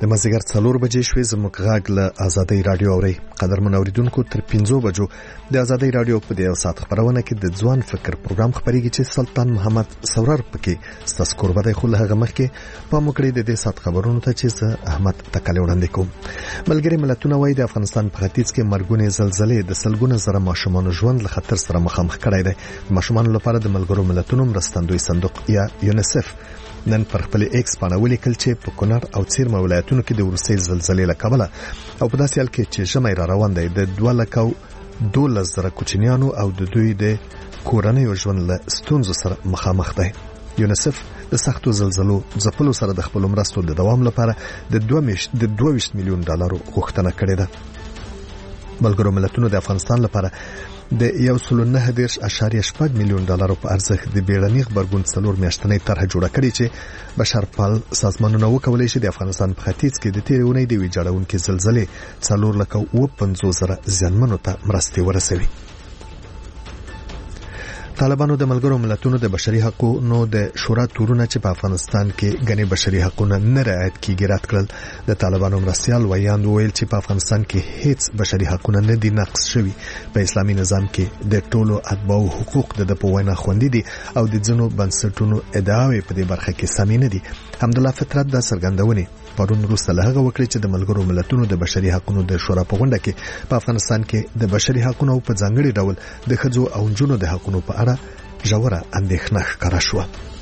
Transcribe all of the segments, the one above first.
د مازیګر 4 بجې شوې زموږ غږ له آزادۍ رادیو اوري. قدرمن اوریدونکو تر 5 بجو د آزادۍ رادیو په دې ساعت خبرونه کې د ځوان فکر پروګرام خبريږي چې سلطان محمد سورر پکې ستاسو قربته خو له هغه مخکې په موکړې د دې ساعت خبرونو ته چې احمد تکاله وړاندې کوم. ملګری ملتونه وايي د افغانستان په ختیځ کې مرګونې زلزلې د سلګونه زره ماشومان ژوند له خطر سره مخامخ کړای دی. ماشومان لپاره د ملګرو ملتونو مرستندوی صندوق یا یونیسف نن پر خپل ایکس باندې ولیکل چې په کونړ او څیرمه ولایتونو کې د ورسې زلزلې له کبله او په داسې حال کې چې ژمی را روان دی د 212,000 کوچنیانو او د دوی د کورنۍ ژوند له ستونزو سره مخامخ دی. یونیسف د سختو زلزلو ځپلو سره د خپل مرستو د دوام لپاره د 22 میلیون ډالرو غوښتنه کړې ده. ملګرو ملتونو د افغانستان لپاره د 1.9 میلیون ډالرو په ارزښت د بیړني خبرګون 4 میاشتنۍ طرح جوړه کړې چې بشرپال سازمانونه وکولای شي د افغانستان په ختیځ کې د تیرې اونۍ د ویجاړونکو زلزلې 4,50,000 ځانمنو ته مرستې ورسوي. طالبانو د ملګرو ملتونو د بشري حقوقو د شورا تورونه چې په افغانستان کې غني بشري حقوقونه نه رعایت کیږي رد کړل. د طالبانو مرستيال ویاند ویل چې په افغانستان کې هیڅ بشري حقوقونه نه دي نقض شوي. په اسلامي نظام کې د ټولو اتباعو حقوق د په وینا خوندي دي او د ځینو بنسټونو ادعاوې په دې برخه کې سمې نه دي. حمدالله فطرت د سرګندونې پرون وروسته له هغه وکړي چې د ملګرو ملتونو د بشري حقوقو د شورا په غونډه کې په افغانستان کې د بشري حقوقو په ځانګړي ډول د ښځو او نجونو د حقوقو په اړه ژوره اندېښنه ښکاره شوه.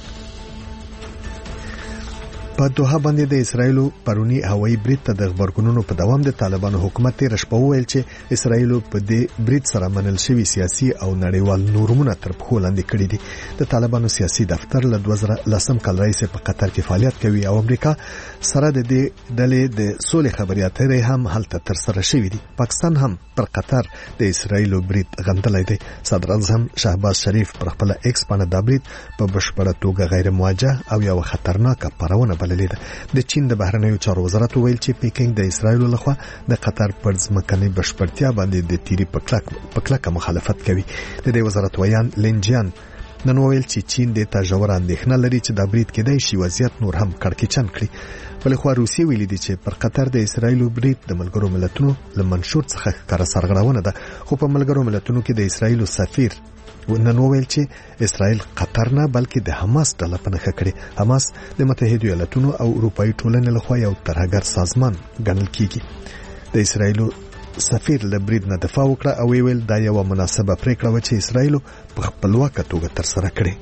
په دوحه باندې د اسرایلو پرونی هوایي برید ته د خبرګونونو په دوام د طالبانو حکومت تیر شپه ویل چې اسرایلو په دې برید سره منل شوی سیاسي او نړیوال نورمونه تر پښو لاندې کړی دي. د طالبانو سیاسي دفتر له 2010 کال راهیسې په قطر کې فعالیت کوي او امریکا سره د دې ډلې د سولې خبرې اترې هم هلته تر سره شوې دي. پاکستان هم پر قطر د اسرایلو برید غندلای دی. صدر اعظم شهباز شریف پر خپل ایکس باندې د برید په بشپړه توګه غیر موجه او یو خطرناکه پرونه د چین د بهرنیو چارو وزارت ویل چې پیکینګ د اسرایلو لخوا د قطر پر ځمکنۍ بشپړتیا باندې د تیری په کلکه مخالفت کوي. د دې وزارت ویان لینجیان نن ویل چې چین د تجاور اندېښنه لري چې د برید کېدای شي وضعیت نور هم کړکېچن کړي. بلخوا روسیه ویلي دي چې پر قطر د اسرایلو برید د ملګرو ملتونو له منشور څخه ښکاره سرغړونه ده. خو په ملګرو ملتونو کې د اسرایلو سفیر ونن ویل چې اسرائیل قطر نه بلکې د حماس ډله په نښه کړي. حماس د متحده ایالاتونو او اروپایي ټولنې لخوا یو ترهګر سازمان ګڼل کیږي. د اسرائیلو سفیر له برید نه دفاع وکړه او ویل دا یو مناسبه پریکړه و چې اسرائیل په خپلواکه توګه ترسره کړي.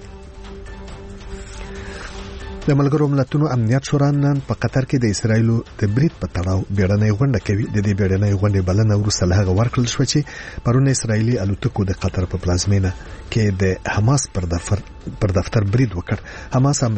د ملګرو ملتونو امنیت شورا نن په قطر کې د اسرایلو د برید په تړاو بیړنۍ غونډه کوي. د دې بیړنۍ غونډې بلنه وروسته له هغه ورکړل شو چې پرون اسرایلی الوتکو د قطر په پلازمینه کې د حماس پر دفتر برید وکړ. حماس چې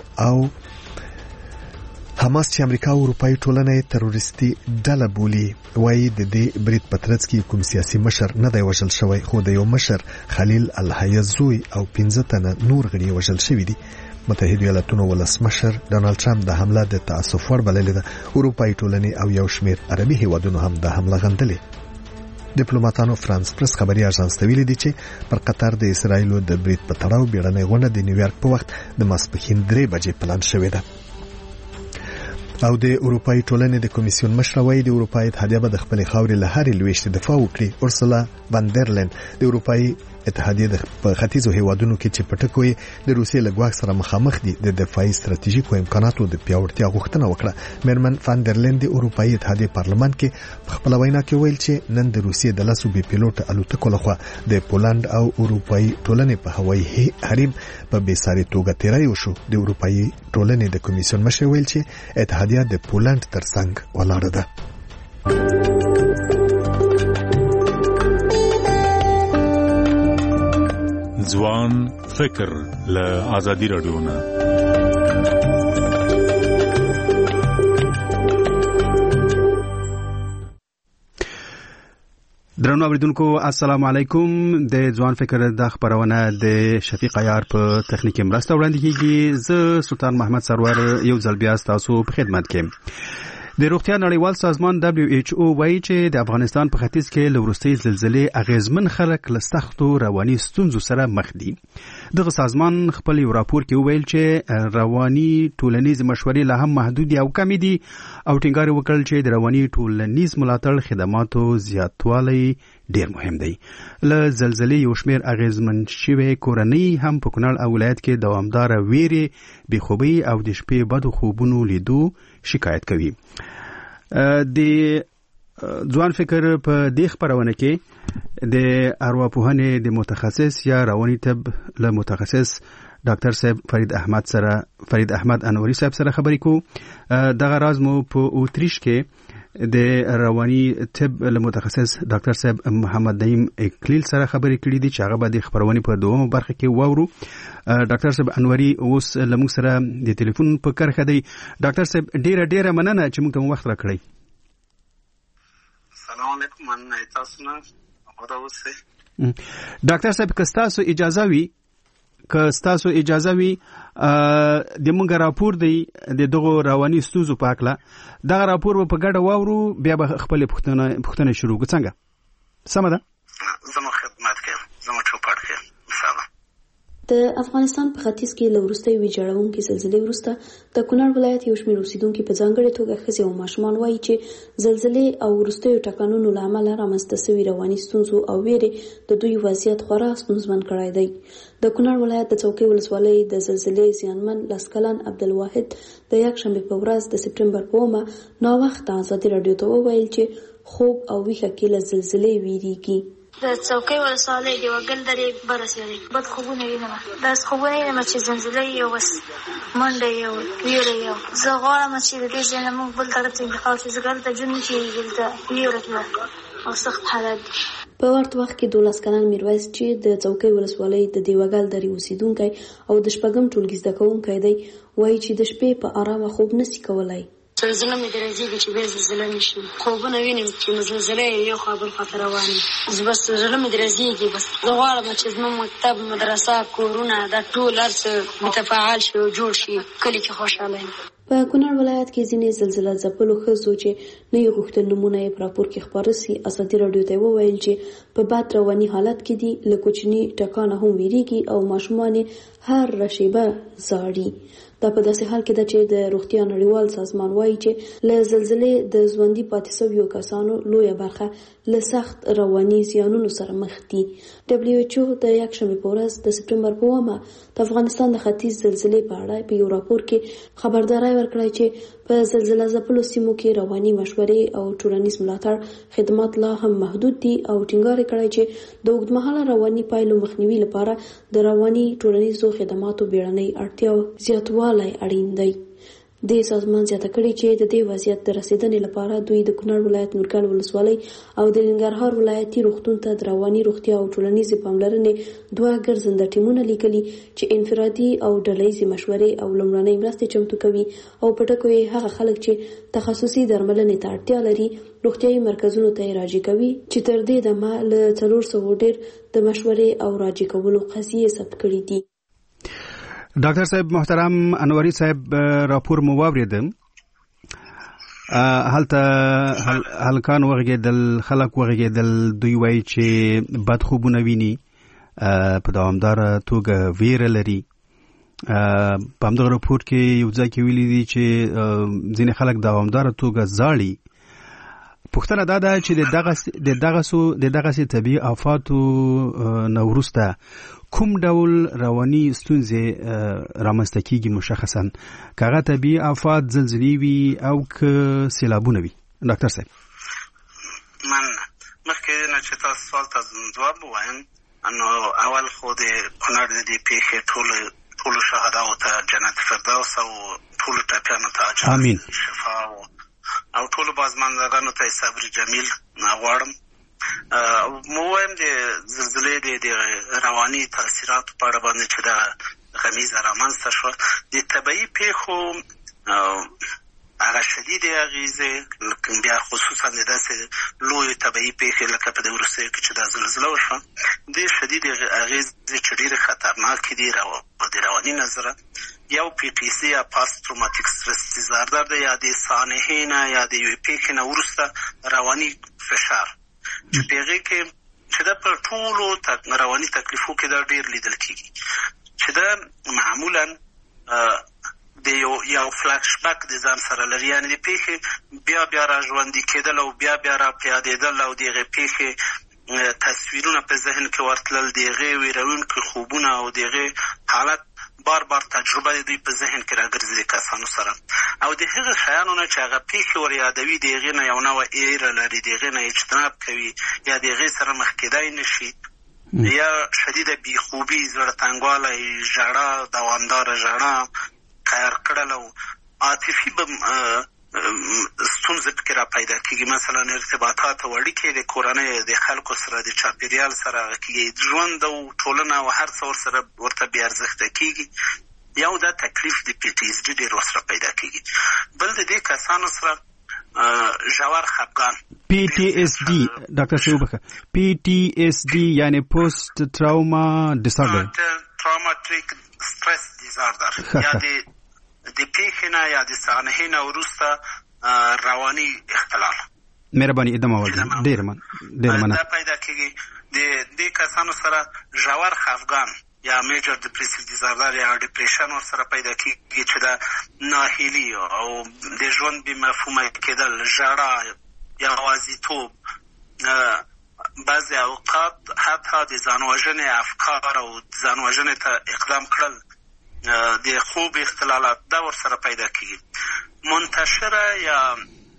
امریکا او اروپایي ټولنې تروریستي ډله بولي وایي د دې برید په ترڅ کې کوم سیاسي مشر نه دی وژل شوی خو د یو مشر خلیل الحیه زوی او 15 تنه نور غړي وژل شوی دي. متحده ایالاتونو ولسمشر ډونالد ټرمپ د حمله د تاسف ور بللې ده. اروپایي ټولنې او یو شمېر عربي هیوادونو هم د حمله غندلې. ډیپلوماټانو فرانس پریس خبري اژانس ته ویلي دي چې پر قطر د اسرایلو د برید په تړاو بیړنۍ غونډه د نیویارک په وخت د ماسپښین 3 بجې پلان شوې ده. او د اروپایي ټولنې د کمیسیون مشره وایي د اروپایي اتحادیه به د خپل خاورې له هرې لويشت دفاع وکړي. اورسولا واندرلین د اروپایي اتحادیه د ختیځو هیوادونو کې چې پټکوي د روسیې له ګواښ سره مخامخ دي د دفاعي ستراتیژیکو امکاناتو د پیاوړتیا غوښتنه وکړه. میرمن واندرلین د اروپایي اتحادیه پارلمان کې په خپل وینا کې ویل چې نن د روسیې د لاسو بي پیلوټ الوتکو لخوا د پولند او اروپایي ټولنې په هوایي حریم په بېساري توګه تیری وشو. د اروپایي ټولنې د کمیسیون مشر ویل چې اتحادیه د پولند ترڅنګ ولاړه ده. ځوان فکر له آزادی رادیو نه. درنو اوریدونکو السلام علیکم. د ځوان فکر د خبرونه د شفیق عیار په تخنیکی مرسته وړاندې کیږي. زه سلطان محمد سرور یو ځل بیا تاسو په خدمت کې. د روغتیا نړیوال سازمان WHO وایي چې د افغانستان په ختیځ کې له وروستۍ زلزلې اغیزمن خلک له سختو رواني ستونزو سره مخ دي. دغه سازمان خپل یو راپور کې وویل چې رواني ټولنیز مشورې لا هم محدود او کم دي او ټینګار وکړل چې د رواني ټولنیز ملاتړ خدماتو زیاتوالی ډیر مهم دی. له زلزلې یو شمېر اغیزمن شوی کورنۍ هم په کونړ او ولایت کې دوامداره ویرې، بېخوبۍ او د شپې بدو خوبونو لیدو شکایت کوي. د ځوان فکر په دې خپرونه کې د ارواپوهنې د متخصص یا رواني طب له متخصص ډاکټر صاحب فرید احمد انوري صاحب سره خبرې کوو. دغه راز مو په اوتریش کې د رواني طب له متخصص ډاکټر صاحب محمد نعیم اکلیل سره خبرې کړې دي چې هغه به د خبرونې په دومره برخه کې واورو. ډاکټر صاحب انوري اوس لمونږ سره د ټلیفون په کرخه دی. ډاکټر صاحب ډیره مننه چې موږ ته وخت راکړی. السلام علیکم. مننه تاسو نه خدا اوسه. ډاکټر صاحب که ستاسو اجازه وي د موږ راپور دی د دغه رواني ستونزو په اړه دغه راپور په ګډه واورو بیا به خپل پوښتنه شروع کړو. څنګه سمه ده؟ زموږ خدمت کې زموږ چوپړ کې مثلا د افغانستان په ختیځ کې له وروستۍ ویجاړونکې زلزلې وروسته د کونړ ولایت یو شمېر اوسیدونکي په ځانګړې توګه ښځې او ماشومان وایي چې زلزلې او وروستیو ټکانونو له امله رامنځته شوي رواني ستونزو او ویرې د دوی وضعیت خورا ستونزمن کړی دی. د کونړ ولایت د څوکۍ ولسوالۍ د زلزلې زیانمن لسکلن عبدالواحد د یکشنبې په ورځ د سپټمبر په 1 ناوخته ازادي راډیو ته وویل چې خوب او ویښه کې له زلزلې ویریږي. د څوکۍ ولسوالۍ د وګل درې برسېدې بد خوبونه وینم. داسې خوبونه وینم چې زلزلې یو بس منډه یو ویره یو. زه غواړم چې د دې ځای نه موږ بل طرف ته انتقال شو. زه دلته ژوند نه کېږي، دلته ویره کړه او سخت حالت دي. په ورته وخت کې 12 کلن میرویس چې د څوکۍ ولسوالۍ د دیوګل درې اوسیدونکی او د شپږم ټولګي زده کوونکی دی وایي چې د شپې په آرامه خوب نشي کولای. زلزله مې درځي چې به زلزله نشي. خوبونه وینم چې زلزله یو خوا بل خوا روانه. زه بس زلزله مې درځي بس زه غواړم چې زموږ مکتب، مدرسه، کورونه دا ټول هر څه متفاعل شي او جوړ شي. کلی کې خوشاله یم. په کونړ ولایت کې ځینې زلزله ځپلو ښځو چې نه یې غوښتل نومونه یې په راپور کې خپاره سي ازادي راډیو ته وویل چې په بد رواني حالت کې دي، له کوچني ټکانه هم ویریږي او ماشومان هر شیبه زاړي. دا په داسې حال کې ده چې د روغتیا نړیوال سازمان وایي چې له زلزلې د ژوندي پاتې شویو کسانو لویه برخه له سخت رواني زیانونو سره مخ دي. WHO د یکشنبې په ورځ د سپټمبر په 1 د افغانستان د ختیځ زلزلې په اړه په یو راپور کې خبرداری ورکړی چې په زلزله ځپلو سیمو کې رواني مشورې او ټولنیز ملاتړ خدمات لا هم محدود دي او ټینګار کړی چې د اوږدمهاله رواني پایلو مخنیوي لپاره د رواني ټولنیزو خدماتو بیړنۍ اړتیا زیاتوالی اړین دی. د سازمان زیاته کړي چې د دې وضعیت د رسیدنې لپاره دوی د کونړ ولایت نورګل ولسوالۍ او د ننګرهار ولایتي روغتون ته د رواني روغتیا او ټولنیزې پاملرنې 2 ګرځنده ټیمونه لیکلي چې انفرادي او ډلهیزې مشورې او لومړنۍ مرستې چمتو کوي او په ټکو یې هغه خلک چې تخصصي درملنې ته اړتیا لري روغتیايي مرکزونو ته راجع کوي چې تر دې دمه له 400 ډیر د مشورې او راجع کولو قضیې ثبت کړي دي. ډاکټر صاحب محترم انوري صاحب راپور مو واورېدم. هلکان وغږېدل، خلک وغږېدل، دوی وایي چې بد خوبونه ویني، په دوامداره توګه ویره لري. په همدغه راپور کې یو ځای کې ویلي دي چې ځینې خلک دوامداره توګه زاړي. پوښتنه دا ده چې د دغسې طبیعي آفاتو نه وروسته کوم ډول رواني ستونزې رامنځته کیږي مشخصا، که هغه طبیعي آفات زلزلې وي او که سیلابونه وي؟ ډاکټر صاحب مخکې نه چې تاسو سوال ته ځواب ووایم، نو اول خو د کونړ د دې پیښې ټولو شهداو ته جنت فردوس او ټولو ټپیانو ته اجر شفا او ټولو بازماندګانو ته صبر جمیل غواړم. مو وایم د زلزلې د رواني تاثیراتو په اړه باندې چې دا غمیزه رامنځته شوه، د طبیعي پیښو هغه شدیدې اغېزې، بیا خصوصا د داسې لویو طبیعي پیښې لکه په د وروستیو کې چې دا زلزله وشوه، د شدیدې اغېزې چې ډېرې خطرناکې دي د رواني نظره، یو PTSD یا پاست تروماتیک استرس دیزاردر ده یا د سانحې نه یا د یوې پیښې نه وروسته رواني فشار چې په هغې کې چې دا په ټولو رواني تکلیفو کې دا ډېر لیدل کېږي چې دا معمولا د یو فلاش بک د ځان سره لري، یعنې د پیښې بیا را ژوندي کېدل او بیا را پیادېدل او د هغې پیښې تصویرونه په ذهن کې ورتلل، د هغې ویرونکي خوبونه او د هغې حالت بار تجربه د دوی په ذهن کې راګرځي د کسانو سره او د هغه شیانو نه چې هغه پیښې ور یادوي د هغې نه یو نوع ایره لري، د هغې نه اجتناب کوي یا د هغې سره مخ کېدای نشي یا شدیده بیخوبي، زړه تنګوالی، ژړا، دوامداره ژړا، قهر کړل او عاطفي ستونزې پکې را پیدا کېږي. مثلا ارتباطات او اړیکې د کورنۍ د خلکو سره د چاپېریال سره کېږي، ژوند او ټولنه او هر څه ورسره ورته بې ارزښته کېږي. یو دا تکلیف د PTSD ډېر ورسره پیدا کېږي. بل د دې کسانو سره ژور خفګان PTSD ډاکټر صاحب PTSD یعنی پوست تراوما ډیسارډر، تروماتیک استرس دیزاردر یا د پیښې نه یا د سانحې نه وروسته رواني اختلال. مهرباني ادامه ورکړئ. ډېر مننه. دا پیدا کېږي د دې کسانو سره ژور خفګان یا میجر ډپریسیو دیزاردر یا ډپریشن ورسره پیدا کېږي چې دا ناهیلي او د ژوند بې مفهومه کېدل، ژړا، یوازیتوب، بعضې اوقات حتی د ځانوژنې افکار او ځانوژنې ته اقدام کړل، د خوب اختلالات دا ورسره پیدا کېږي. منتشره یا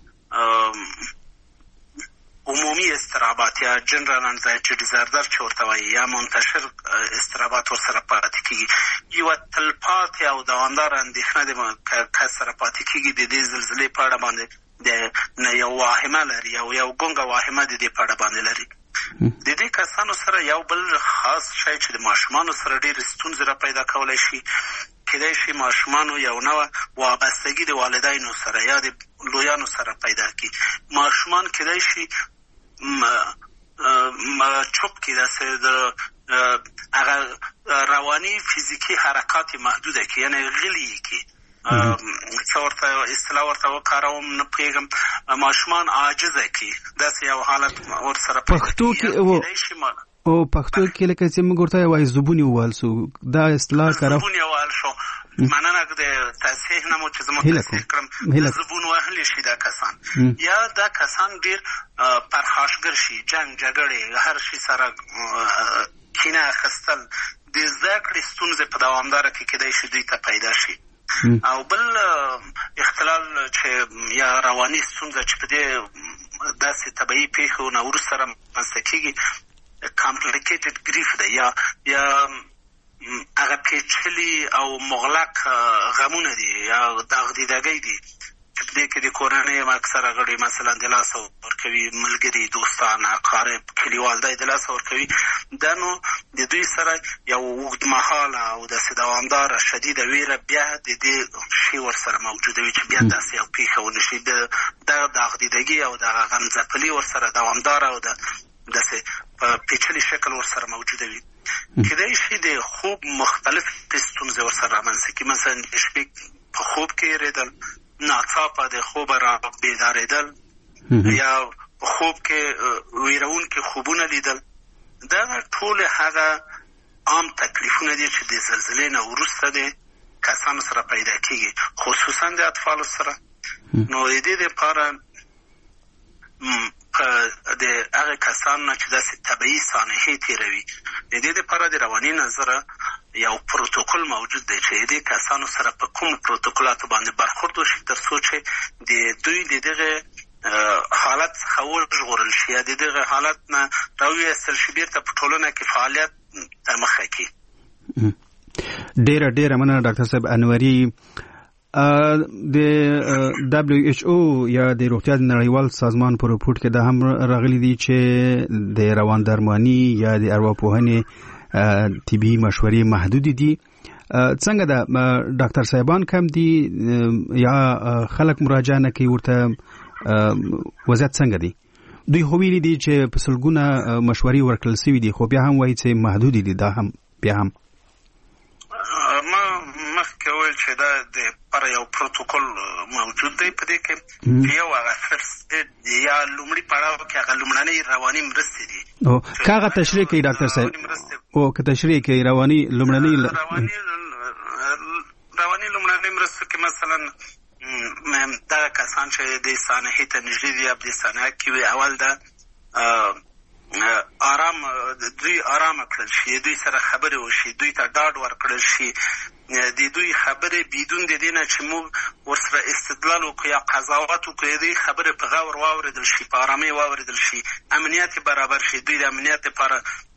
عمومي اضطرابات یا جنرال انزایټي ډیزاردر چې ورته وایي یا منتشر اضطرابات ورسره پاتې کېږي. یوه تلپاتې او دوامداره اندېښنه د کس سره پاتې کېږي د دې زلزلې په اړه باندې یو واهمه لري او یو ګونګه واهمه د دې په اړه باندې لري. د دې کسانو سره یو بل خاص شی چې د ماشومانو سره ډېرې ستونزې را پیدا کولی شي، کېدای شي ماشومانو یو نوع وابستګي د والدینو سره یا د لویانو سره پیدا کړي. ماشومان کېدای شي چوپ کړي، داسې د هغه رواني فزیکي حرکات محدوده کړي، یعنې غلي یې کړي. څه ورته اصطلاح ورته وکاروم نه پوهېږم، ماشومان عاجزه کړي، داسې یو حالت ورسره پښتو کې او پښتو کې لکه چې موږ ورته وایو زبون ووهل سو، دا اصطلاح کارو زبون ووهل شو. مننه د تصحیح نه مو چې زه مو تصحیح کړم، زبون وهلی شي دا کسان یا دا کسان ډېر پرخاشګر شي، جنګ جګړې هر شي سره کینه اخیستل، د زده کړې ستونزې په دوامداره کې کېدای شي دوی ته پیدا شي. او بل اختلال چې یا رواني ستونزه چې په دې داسې طبیعي پیښو نه وروسته رامنځته کېږي کامپلیکیټډ ګریف ده یا هغه پیچلي او مغلق غمونه دي یا داغدیدګۍ دي چې په دې کې د کورنۍ اکثره غړي مثلا د لاسه ورکوي، ملګري، دوستان، اقارب، کلیوال دا د لاسه ورکوي. دا نو د دوی سره یو اوږدمهاله او داسې دوامداره شدیده ویره بیا د دې شي ورسره موجوده وي چې بیا داسې یو پیښه ونشي. دغه داغدیدګي او دغه غمځپلي ورسره دوامداره او داسې په پیچلي شکل ورسره موجوده وي. کېدای شي د خوب مختلف ستونزې ورسره رامنځته کړي، مثلا د شپې په خوب کې هېرېدل، ناڅاپه د خوبه را بیدارېدل یا په خوب کې ویرونکي خوبونه لیدل. دا ټول هغه عام تکلیفونه دي چې د زلزلې نه وروسته د کسانو سره پیدا کېږي، خصوصا د اطفالو سره. نو د دې دپاره د هغه کسانو نه چې داسې طبیعي سانحې تېروي، د دې دپاره د رواني نظره یو پروتوکول موجود دی چې د دې کسانو سره په کوم پروتوکولاتو باندې برخورد وشي تر څو چې د دوی د دغه حالت څخه وژغورل شي یا د دغه حالت نه راویستل شي، بیرته په ټولنه کې فعالیت ته مخه کړي. ډېره مننه ډاکټر صاحب انوري. د WHO یا د روغتیا د نړیوال سازمان په رپورټ کې دا هم راغلي دي چې د روان درماني یا د ارواپوهنې طبي مشورې محدود دي. څنګه ده ډاکټر صاحبان کم دي یا خلک مراجعه نه کوي ورته، وضعیت څنګه دی؟ دوی خو ویلي دي چې په سلګونه مشورې ورکړل سوي دي، خو بیا هم وایي چې محدود دي. دا هم بیا هم کې ویل چې دا د پر یو پروتوکول موجود دی په دې کې یو هغه فرست یا لومړی پړاو کې هغه لومړنۍ رواني مرستې دي او کاغه تشریح کوي ډاکټر صاحب او که تشریح کوي رواني لومړنۍ مرستې کې مثلا دا کسان چې د سانحې ته نږدې دي یا د سانحه کې وي اول دا دوی آرام کړل شي، دوی سره خبرې وشي، دوی ته ډاډ ورکړل شي، د دوی خبرې بدون د دې نه چې موږ ورسره استدلال وکړو یا قضاوت وکړو، د دوی خبرې په غور واورېدل شي، په ارامۍ واورېدل شي، امنیت برابر شي، دوی د امنیت لپاره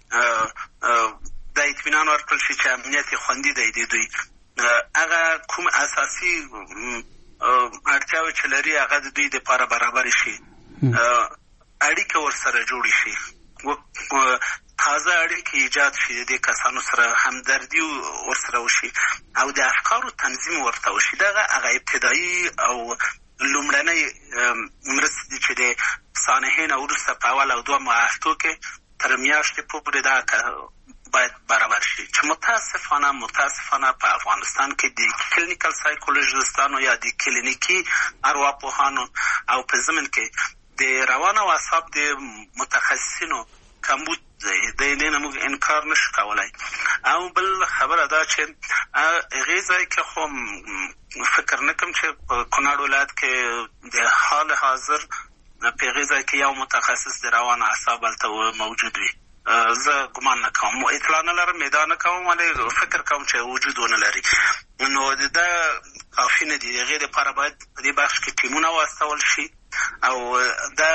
د اطمینان ورکړل شي چې امنیت خوندي دی د دوی هغه کوم اساسي اړتیاوې چې لري هغه د دوی لپاره برابر شي، اړیکه ورسره جوړ شي، تازه اړیکې ایجاد شي، د دې کسانو سره همدردي ورسره وشي او د افکارو تنظیم ورته وشي. دغه هغه ابتدایي او لومړنۍ مرستې دي چې د سانحې نه وروسته په اول او دوه هفتو کې تر میاشتې پورې دا باید برابر شي چې متاسفانه په افغانستان کې د کلینیکل سایکولوژیستانو یا د کلینیکي ارواپوهانو او په ضمن کې د روان او اعصاب د متخصصینو کمبود دی، د دې نه موږ انکار نشو کولی. او بل خبره دا چې هغې ځای کې خو فکر نه کوم چې په کونړ ولایت کې د حال حاضر په هغې ځای کې یو متخصص د روان اعصاب هلته موجود وي. زه ګمان نه کوم، اطلاع نه لرم، ادعا نه کوم، ولی فکر کوم چې وجود ونه لري. نو دا کافي نه دي، د هغې دپاره باید په دې بخش کې ټیمونه واستول شي او دا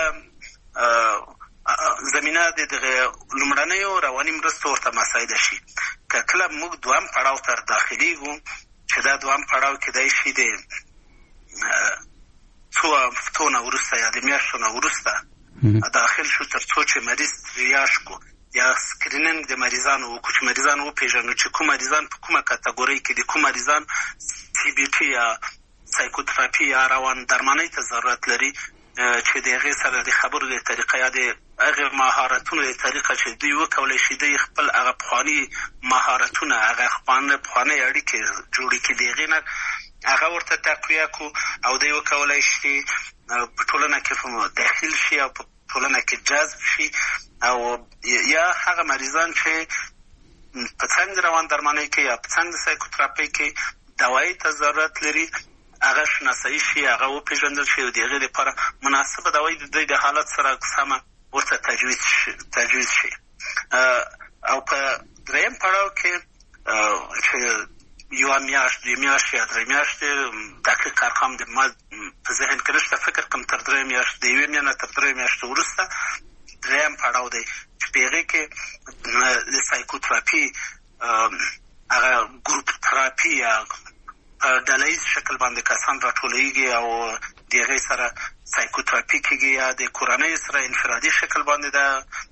زمینه د لومړنیو رواني مرستو ورته مساعده شي. که کله موږ دوهم پړاو ته داخلیږو چې دا دوهم پړاو کیدای شي د څو هفتو نه وروسته یا د میاشتو نه وروسته داخل شو تر څو چې مریض ریاش کو یا سکرینینګ د مریضانو وکړو چې مریضان وپېژنو چې کوم مریضان په کومه کاتګورۍ کې دي، کوم مریضان سی بي ټي یا سایکوتراپي یا روان درمانۍ ته ضرورت لري چې د هغې سره د خبرو د طریقه یا د هغې مهارتونو د طریقه چې دوی وکولی شي دوی خپل هغه پخواني مهارتونه هغه پخوانۍ اړیکې جوړې کړي، د هغې نه هغه ورته تقویه کړو او دوی وکولی شي په ټولنه کې داخل شي او په ټولنه کې جذب شي. او یا هغه مریضان چې په څنګ روان درمانۍ کې یا په څنګ د سایکوتراپۍ کې دوایي ته ضرورت لري هغه شناسایی شي، هغه وپېژندل شي او د هغې لپاره مناسبه دوایي د دوی د حالت سره سمه ورته تجویز شي. او په دریم پړاو کې چې یوه میاشت، دوی میاشتې یا درې میاشتې دقیق ارقام د ما په ذهن کې نشته، فکر کوم تر درې میاشتې، د یوې میاشتې تر درې میاشتې وروسته دریم پړاو دی چې په هغې کې د سایکوتراپي هغه ګروپ تراپي یا ډلهیز شکل باندې کسان راټولېږي او د هغې سره سایکوتراپي کېږي یا د کورنۍ سره انفرادي شکل باندې دا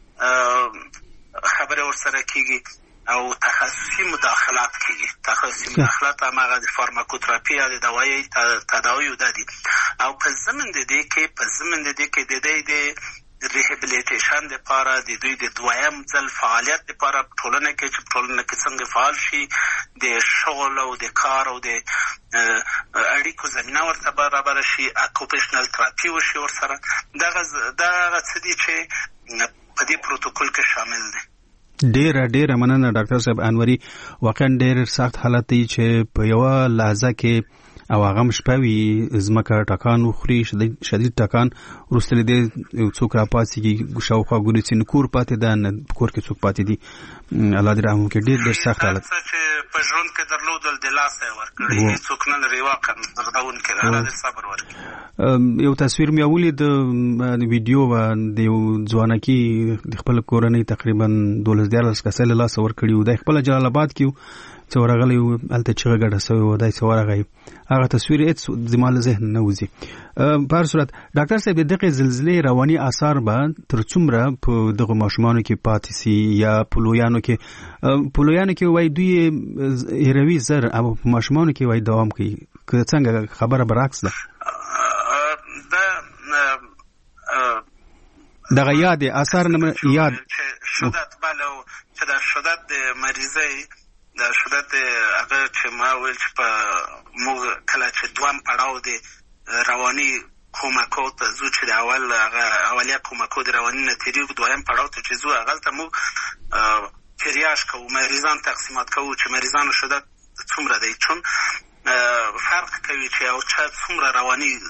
خبرې ورسره کېږي او تخصصي مداخلات کېږي. تخصصي مداخلات هماغه د فارماکوتراپي یا د دوایي تداویو دا دي. او په ضمن د دې کې د دوی د ریهبلیټیشن دپاره د دوی د دویم ځل فعالیت دپاره په ټولنه کې چې په ټولنه کې څنګه فعال شي، د شغل او د کار او د اړیکو زمینه ورته برابره شي، اکوپیشنل تراپي وشي ورسره. دغه څه دي چې په دې پروتوکول کې شامل دي. ډیره مننه ډاکټر صاحب انوري. واقعا ډیر سخت حالت دی چې په یوه لحظه کې او هغه شپه وي ځمکه ټکان وخوري، شدید ټکان وروسته له دې څوک راپاڅېږي شاوخوا ګوري چې نه کور پاتې ده نه په کور کې څوک پاتې دي. الله دې رحم وکړي. ډېر سخت حالت چې په ژوند کې درلودل د لاسه یې ورکړي، هېڅوک نه لري، واقعا دردونکی ده. الله دې صبر ورکړي. یو تصویر مې ولید د ویډیو د یو ځوانکي د خپل کورنۍ تقریبا 12-14 کسه له لاسه ورکړي و. دی خپله جلال آباد کې چې ورغلی و، هلته چغه ګډه سوې وه، دی چې ورغی هغه تصویر هېڅ زما له ذهن نه وځي. په هر صورت ډاکټر صاحب د دغې زلزلې رواني آثار به تر څومره په دغو ماشومانو کې پاتې سي یا په لویانو کې وایي دوی هېروي زر او په ماشومانو کې وایي دوام کوي؟ که څنګه خبره برعکس ده؟ دغه یاد آثار نه یاد شدت بله چې د شدت د مریضۍ د شدت هغه چې ما ویل چې په موږ کله چې دوام پړاو دی رواني کومکو ته زو چې د اولیه کومکو د رواني نه تیریږو دویم پړاو ته چې زو هغلته موږ تریاژ کوو، مریضان تقسیمات کوو چې مریضانو شدت څومره دی، چون فرق کوي چې یو چا څومره رواني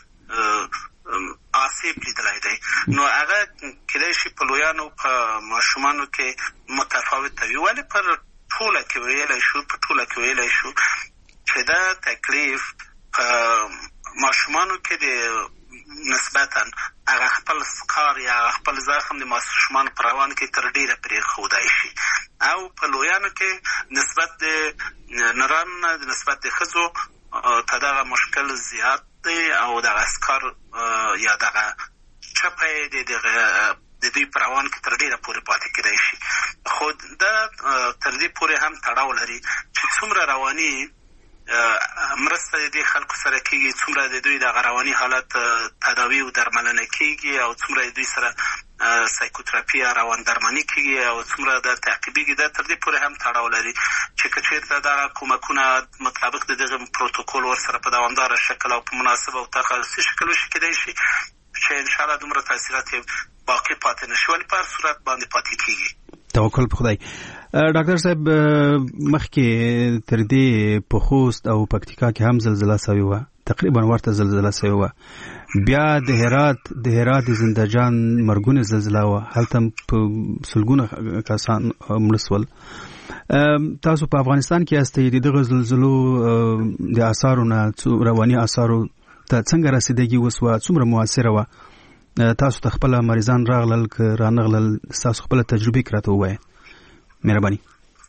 آسیب لیدلی دی. نو هغه کیدای شي په لویانو په ماشومانو کې متفاوت وي، ولې پر ټوله کې ویلی شو چې دا تکلیف په ماشومانو کې د نسبتا هغه خپل سکار یا خپل زخم د ماشومانو په روان کې تر ډیره پرېښودای شي، او په لویانو کې نسبت د نران د نسبت د ښځو ته دغه مشکل زیات دی او دغه سکار یا دغه چپه د دوی په روان کې تر ډیره پورې پاتې کېدای شي. خو دا تر دې پورې هم تړاو لري چې څومره رواني مرسته د دې خلکو سره کېږي، څومره د دوی دغه رواني حالت تداوي او درملنه کېږي، او څومره د دوی سره سایکوتراپي یا روان درماني کېږي، او څومره د تعقیبېږي. دا تر دې پورې هم تړاو لري چې که چېرته دغه کومکونه مطابق د دغه پروتوکول ورسره په دوامداره شکل او په مناسب او تخصصي شکل وشي، کېدای شي چې انشاءالله دومره تاثیرات باقي پاتې نه شي، ولې په هر صورت باندې پاتې کېږي. توکل په خدای. ډاکټر صاحب مخکې تر دې په خوست او پکتیکا کې هم زلزله شوې وه، تقریبا ورته زلزله شوې وه. بیا د هرات د زندهجان مرګونې زلزله وه، هلته په سلګونه کسان مړه شول. تاسو په افغانستان کې یاستئ، د دغه زلزلو د آثارو نه رواني آثارو ته څنګه رسیدګي وسوه، څومره مؤثره وه؟ تاسو ته خپل مریضان راغلل که رانغلل، تاسو خپل تجربه راته ووایئ مهرباني.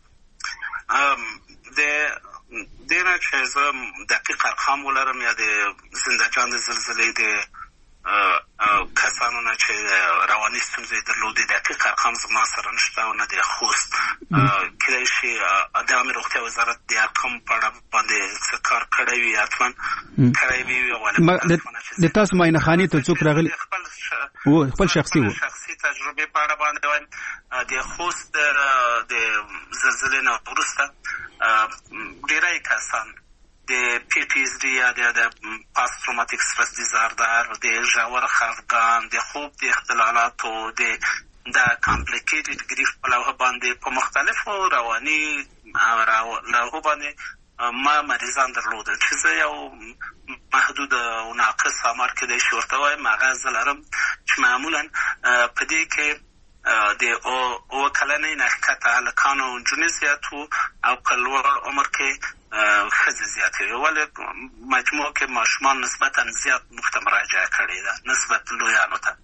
د دې نه چې زه دقیق ارقام ولرم یا د زندهجان د زلزلې د کسانو نه چې رواني ستونزې درلودې دقیق ارقام زما سره نشته، او نه د خوست. کېدای شي د عامې روغتیا وزارت د ارقام په اړه باندې څه کار کړی وي، حتما کړی وي. د تاسو معاینه خانې ته څوک راغلي؟ خپل شخصي تجربې په اړه باندې وایم. د خوست د زلزلې نه وروسته ډېری کسان د PTSD یا د پاست تروماتیک سترس ډیزاردر، د ژور خفګان، د خوب د اختلالاتو، د کامپلیکیټډ ګریف په لوحه باندې په مختلفو رواني لوحو باندې ما مریضان درلودل چې زه یو محدود او ناقص آمار کېدای شي ورته وایم. هغه زه لرم چې معمولا په دې کې د اوه کلنۍ نه ښکته هلکان او نجونې زیات وو، او په لوړ عمر کې ښځې زیاتې وې، ولې مجموع کې ماشومان نسبتا زیات موږ ته مراجعه کړې ده نسبت لویانو ته.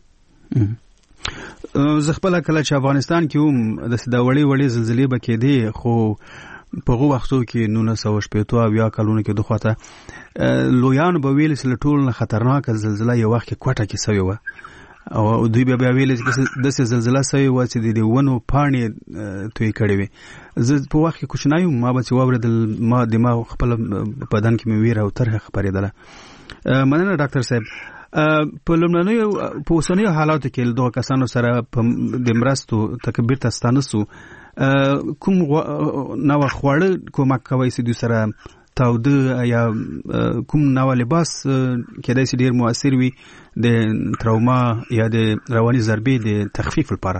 زه خپله کله چې افغانستان کې وم داسې دا وړې زلزلې به کېدې، خو په هغو وختو کې 1980 او یا کلونو کې دخواته لویانو به ویل چې له ټولو نه خطرناکه زلزله یو وخت کې کوټه کې سوې وه، او دوی بیا ویل چې داسې زلزله سوې وه چې د ونو پاڼې توی کړې وې. زه په وخت کې کوچنی وم، ما به چې واورېدل ما خپل بدن کې مې ویره او ترخه خپرېدله. مننه ډاکټر صاحب. په لومړنیو په اوسنیو حالاتو کې له دغو کسانو سره د مرستو بیرته ستانه سو، کوم نوع خواړه کومک کوئ چې دوی سره تاوده یا کوم نوع لباس کېدای شي ډېر مؤثر وي د تروما یا د رواني ضربې د تخفیف لپاره؟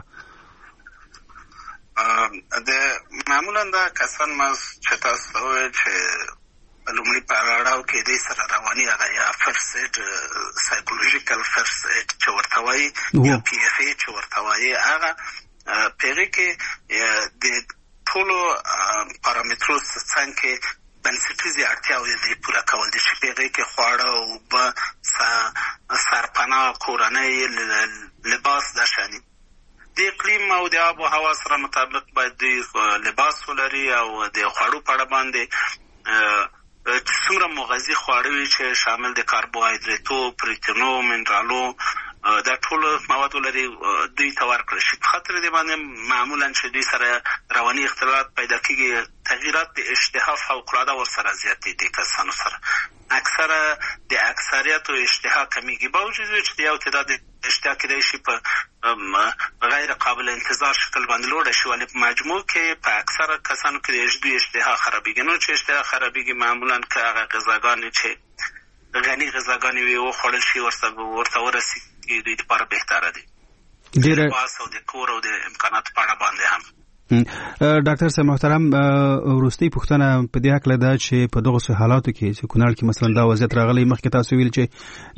معمولا دا کسان ما چې تاسو وویل چې لومړي پړاو کې دوی سره رواني هغه یا فرست ایډ سایکولوژیکل فرست ایډ چې ورته وایي یا PFA چې ورته وایي، هغه په هغې کې د ټولو پارامترو څنګ کې بنسټیزې اړتیاوې دې پوره کول دي چې په هغې کې خواړه، اوبه، سرپناه، کورنۍ، لباس دا شانې. د اقلیم او د آب و هوا سره مطابق باید دوی لباس ولري، او د خوړو په اړه باندې چې څومره مغذي خواړه وي چې شامل د کاربوهایدریتو، پروتینو، منرالو، دا ټول مواد ولري دوی ته ورکړل شي. په خاطر دې باندې معمولا چې دوی سره رواني اختلالات پیدا کېږي، تغییرات د اشتها فوق‌العاده ورسره زیات دي. د کسانو سره اکثره د اکثریت اشتها کمیږي، با وجود چې د یو تعداد اشتها کېدای شي په غیر قابل انتظار شکل باندې لوړه شي، ولې په مجموع کې په اکثره کسانو کې د اشتها خرابېږي. نو چې اشتها خرابېږي معمولا که هغه غذاګانې چې غني غذاګانې وي وخوړل شي ورته ورسېږي، دوی دپاره بهتره دی. د لباس او د کور او د امکاناتو په اړه باندې هم. ډاکټر صاحب محترم، وروستۍ پوښتنه په دې هکله ده چې په دغسې حالاتو کې چې کونړ کې مثلا دا وضعیت راغلی، مخکې تاسو ویل چې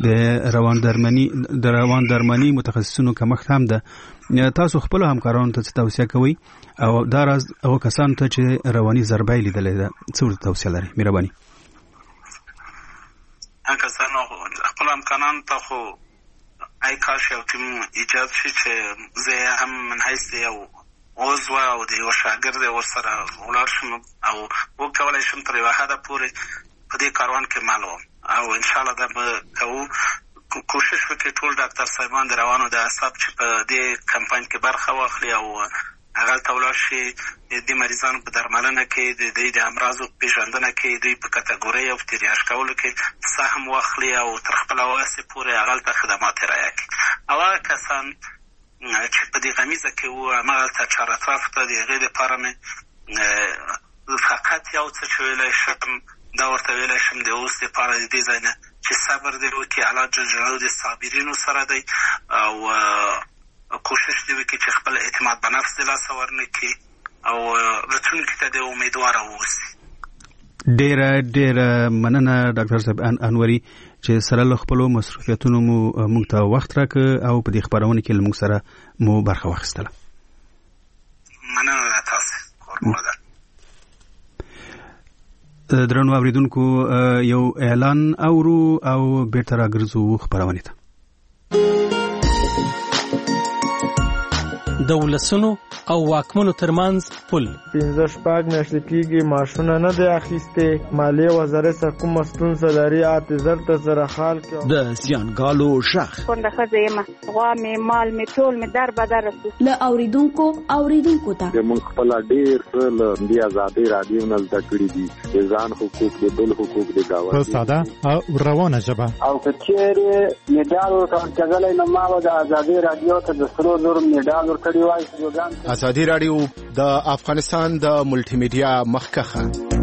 د روان درماني متخصصینو کمښت هم ده، تاسو خپلو همکارانو ته څه توصیه کوئ او دا راز هغو کسانو ته چې رواني ضربه یې لیدلې ده څه ورته توصیه لرئ؟ مهرباني. کسانو خپلو همکارانو ته خو ای کاش یو ټیم ایجاد شي چې زه هم من حیث یو عضو او د یو شاګرد ورسره ولاړ شم او وکولی شم تر یوه حده پورې په دې کاروان کې مل وم، او انشاءالله دا به کوو. کوشش وکړي ټول ډاکټر صاحبان د روانو د اعصاب چې په دې کمپاین کې برخه واخلي او هغه ته ولاړ شي د مریضانو په درملنه کې، د دوی د امراضو پیژندنه کې، دوی په کټګورۍ او تریاژ کولو کې سهم واخلي او تر خپله وسې پورې هغلته خدمات رعایه کړي. او هغه کسان چې په دې غمیزه کې وو همغلته چهارطرف ته د هغې دپاره مې فقط یو څه چې ویلی شم دا ورته ویلی شم د اوس دپاره د دې ځای نه چې صبر دې وکړي، الله جل جلاله د صابرینو سره دی او کوشش دې وکړي چې خپل اعتماد په نفس د لاسه ورنکړي او راتلونکي ته د امیدواره واوسي. ډېره مننه ډاکټر صاحب انوري چې سره له خپلو مصروفیتونو مو موږ ته وخت راکړ او په دې خپرونه کې له موږ سره مو برخه واخیستله. مننه له تاسې. درنو اوریدونکو، یو اعلان اورو او بیرته راګرځو خپرونې ته. د ولسونو او واکمنو ترمنځ پل 15 میاشتې کېږي ماشونه نه دی اخیستې، مالیې وزارت سره کومه ستونزه لري، اعتذار ته سره حال کې د زیانګالو شخ کونډه ښځه یم، غوا مې مال مې ټول مې در بدر رسو له اوریدونکو ته موږ خپل ډېر څه له دې ازادۍ راډیو نه زده کړي دي، د ځان حقوق د بل حقوق د ګاونډي په ساده او روانه ژبه. او که چېرې میډال ورکول کېدلی نو ما به د ازادۍ راډیو ته د سرو زرو میډال ورکړی وای. ازادي راډیو د افغانستان د ملټي میډیا مخکخه.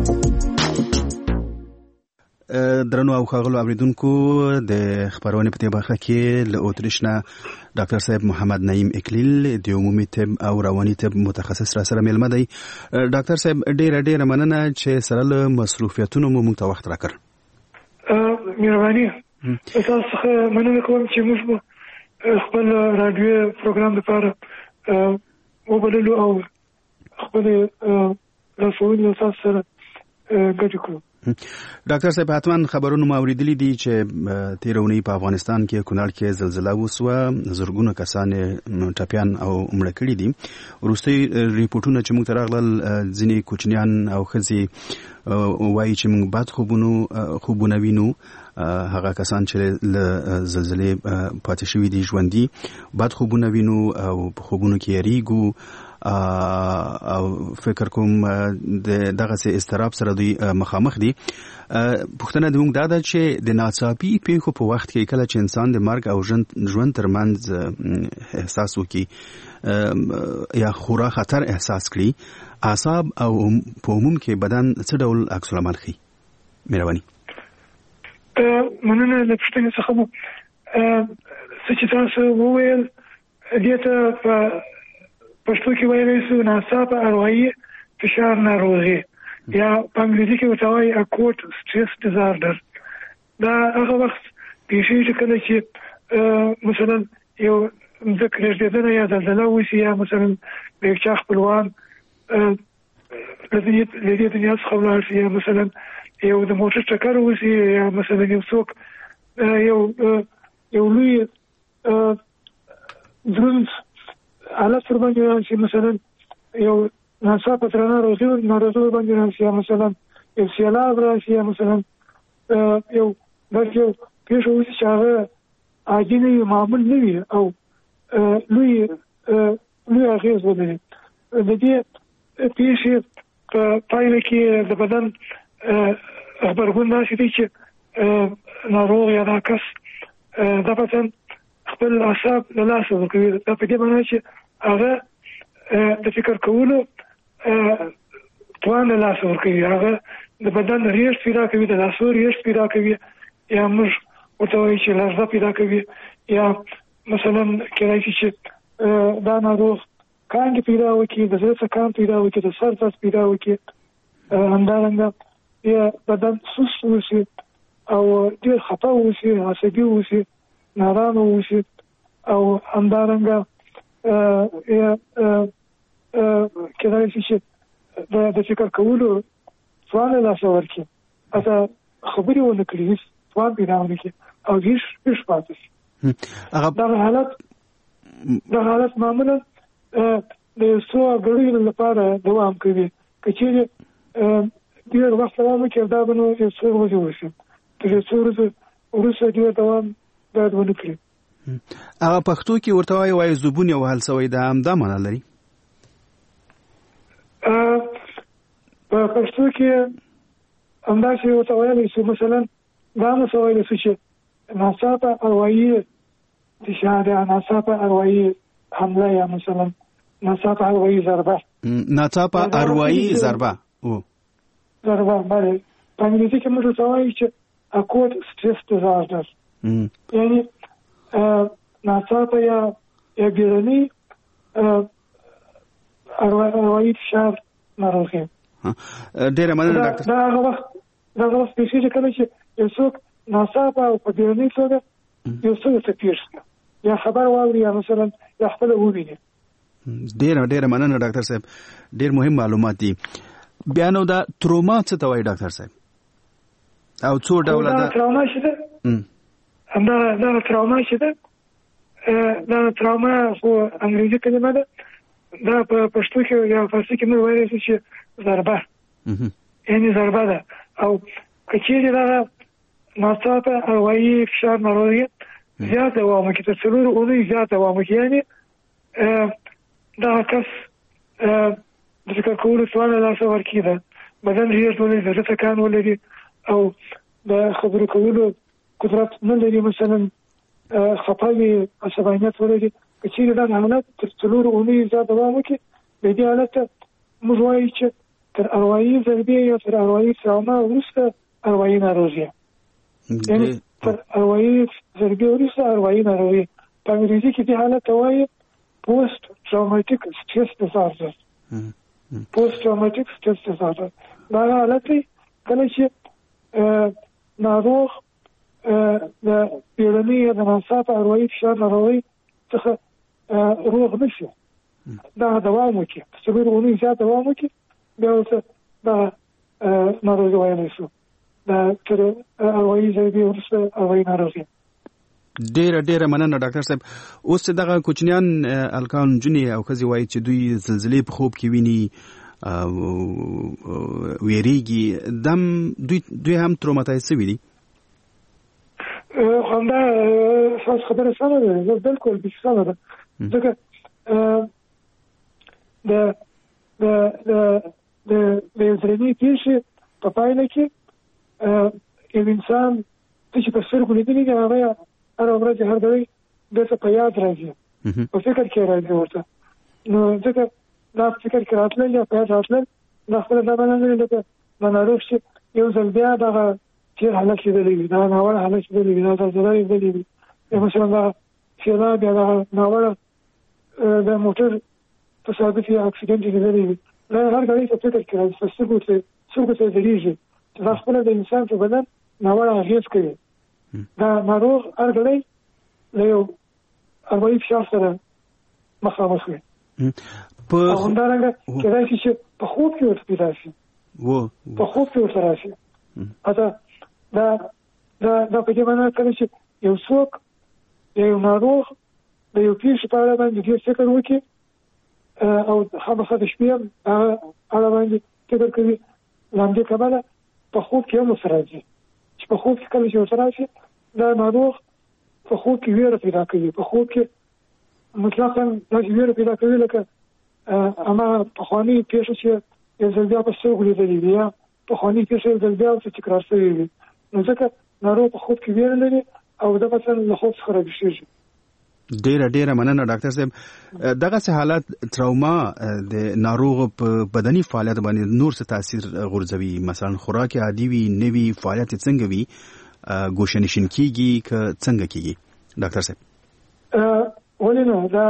درنو او ښاغلو اوریدونکو، د خبرونې په دې برخه کې له اتریش نه ډاکټر صاحب محمد نعیم اکلیل د عمومي طب او رواني طب متخصص را سره مېلمه دی. ډاکټر صاحب ډېره مننه چې سره له مصروفیتونو مو موږ ته وخت راکړ. مهرباني تاسو څخه مننه کوم چې موږ خپل راډیو پروګرام لپاره وبللو او خپل رسولو تاسو سره ګډ کړو. ډاکټر صاحب حتما خبرونه مو اوریدلي دي چې تیرونی په افغانستان کې کونړ کې زلزلہ وسوه، زرګونه کسان ټپیان او مړه کړي دي. وروستي ریپورتونه چې موږ ته راغلل ځینې کوچنیان او ښځې وایي چې موږ بد خوبونه وینو، هغه کسان چې له زلزلې پاتې شوي دي ژوندي بد خوبونه وینو او په خوبونو کې یریږو او فکر کوم دغه سه استراب سره دوی مخامخ دي. پوښتنه د موږ دا ده چې د ناڅاپي پیښو په وخت کې کله چې انسان د مرګ او ژوند ترمنځ احساس وکړي یا خورا خطر احساس کړي، اعصاب او په عموم کې بدن څه ډول عکس العمل ښیي؟ مهرباني. مننه له پوښتنې څخه مو څه چې تاسو وویل دې ته په پښتو کې ویلی سو ناڅاپه اروايي فشار ناروغي یا په انګریزي کې ورته وایي اکوټ سټریس ډیزارډر. دا هغه وخت پیښیږي کله چې مثلا یو ځکه رژدنه یا زلزله وشي یا مثلا د یو چا خپلوان له دې دنیا څخه ولاړ شي، یا مثلا یو د موټر ټکر وشي، یا مثلا یو څوک یو لوی دروند حالت ور باندې راشي، مثلا یو ناڅاپه درنه ناروغي باندې راشي، یا مثلا یو سیلاب راشي، یا مثلا یو پیښه وشي چې هغه عادي نه وي، معمول نه وي او لوی اغېز ولري. د دې پیښې په پایله کې د بدن غبرګون داسې دی چې ناروغ یا دا کس د بدن خپل اعصاب له لاسه ورکوي. دا په دې معنی چې هغه د فکر کولو توان له لاسه ورکوي، هغه د بدن ریښ پیدا کوي، د لاسو ریښ پیدا کوي، یا موږ ورته وایي چې لړزه پیدا کوي، یا مثلا کېدای شي چې دا ناروغ کانګې پیدا وکړي، د زړه څخکان پیدا وکړي، د سر درد پیدا وکړي، همدارنګه یا بدن سست وشي او ډېر خفه وشي، عصبي وشي، نارامه وشي، او همدارنګه کېدای شي چې د فکر کولو توان له لاسه ورکړي، حتی خبرې ونه کړي، هېڅ توان پیدا ونه کړي او ویښ پاتې شي. دغه حالت معمولا د یو څو غړیو لپاره دوام کوي. که چېرې ډېر وخت دوام وکړي دا به نو یو څو ورځې وشي، تر یو څو ورځې وروسته ډېر دوام باید ونه کړي. هغه پښتو کې ورته وایي زبون یې وهل سوی، دا همدا معنا لري؟ په پښتو کې همداسې ورته ویلی شو. مثلا دا هم ورته ویلی شو چې ناڅاپه اروايي فشار یا ناڅاپه اروايي حمله یا مثلا ناڅاپه اروايي ضربه. ناڅاپه اروايي ضربه ضربه بله. په انګلیسي کې موږ ورته وایو چې acute stress disorder، یعنی ناڅاپه یا بیړني اروايي فشار ناروغي. ډېره مننه ډاکټر. دا هغه وخت پیښې چې کله چې یو څوک ناڅاپه او په بیړني توګه یو څه ورته پېښ شي، یا خبر واوري، یا مثلا یا خپله وویني. ډېره مننه ډاکټر صاحب، ډېر مهم معلومات دي. بیا نو دا تروما څه ته وایي ډاکټر صاحب، او څو ډوله ده؟ تروما چې ده دا تروما چې ده دا تروما خو انګریزي کلمه ده، دا په پښتو کې یا فارسي کې موږ ویلی شو چې ضربه، یعنې ضربه ده. او که چېرې دغه ناڅاپه اروايي فشار ناروغي زیات دوام وکړي، تر 4 اونۍ زیات دوام وکړي، یعنې دغه کس د فکر کولو توان له لاسه ورکړي، ده بدن ریږد ولري، د زړه ټکان ولري، او د خبرو کولو قدرت نه لري، مثلا خفه وي، عصبانیت ولري. که چېرې دغه حالت تر 4 اونۍ زیات دوام وکړي، د دې حالت ته موږ وایو چې تر اروايي ضربې یا تر اروايي تراوما وروسته اروايي ناروغي، یعنې تر اروايي ضربې وروسته اروايي ناروغي. په انګریزي کې دې حالت ته وایي پوسټ ټراوماټیک سټرس ډیسارډر. پوسټ ټراوماټیک سټرس ډیسارډر دا حالت دی کله چې ناروغ د بیړني یا د ناڅاپه اروايي فشار ناروغۍ څخه روغ نه شي، دا دوام وکړي، 4 اونۍ زیات دوام وکړي، بیا ورته دغه ناروغي ویلی شو، دا تر اروايي ضربې وروسته اروايي ناروغي. ډېره مننه ډاکټر صاحب. اوس دغه کوچنیان هلکان نجونې او ښځې وایي چې دوی زلزلې په خوب کې ویني، ویریږي، دوی هم تروماتایز شوي دي؟ همدا ستاسو خبره سمه ده، بلکل بیخي سمه ده، ځکه د یو درنې پیښې په پایله کې یو انسان څه چې په سترګو لیدلي دي هغه هره ورځ هر ډول بېرته په یاد راځي، په فکر کې راځي ورته. نو ځکه دا فکر کې راتلل یا په یاد راتلل دا خپله دا معنا نه لري. دا ناروغ چې یو ځل بیا دغه تېر حالت لیدلی وي، دغه ناوړه حالت لیدلی وي، دا زلزله لیدلې وي، یا مثلا دغه سیلاب یا دغه ناوړه د موټر تصادف یا اکسیډنټ لیدلی وي، دا هر ډول په فکر کې راځي، په سترګو ته ځلېږي، چې دا خپله د انسان په بدن ناوړه اغېز کوي. دا ناروغ هر ډول له یو اروايي فشار سره مخامخ وي. او همدارنګه کېدای شي چې په خوب کې ورته پیدا شي، په خوب کې ورته راشي. حتی دا په دې معنی کله چې یو څوک یو ناروغ د یو پیښې په اړه باندې ډېر فکر وکړي او خامخا د شپې هم هغه اړه باندې فکر کوي، له همدې کبله په خوب کې هم ورسره راځي، چې په خوب کې کله چې ورسره راشي دا ناروغ په خوب کې ویره پیدا کوي، په خوب کې مطلقا داسې ویره پیدا کوي لکه هماغه پخوانۍ پیښه چې یو ځل بیا په سترګو لیدلې وي، یا پخوانۍ پیښه یو ځل بیا ورته تکرار شوې وي. نو ځکه ناروغ په خوب کې ویره لري او دا مثلا له خوب څخه راویښېږي. ډیره مننه ډاکټر صاحب. دغه حالات تروما د ناروغ په بدني فعالیت باندې نور څه تاثیر غورځوي؟ مثلا خوراک عادي وي نوي فعالیت څنګه وي ګوشنشین کیږي که څنګه کیږي ډاکټر صاحب؟ ولې نه دا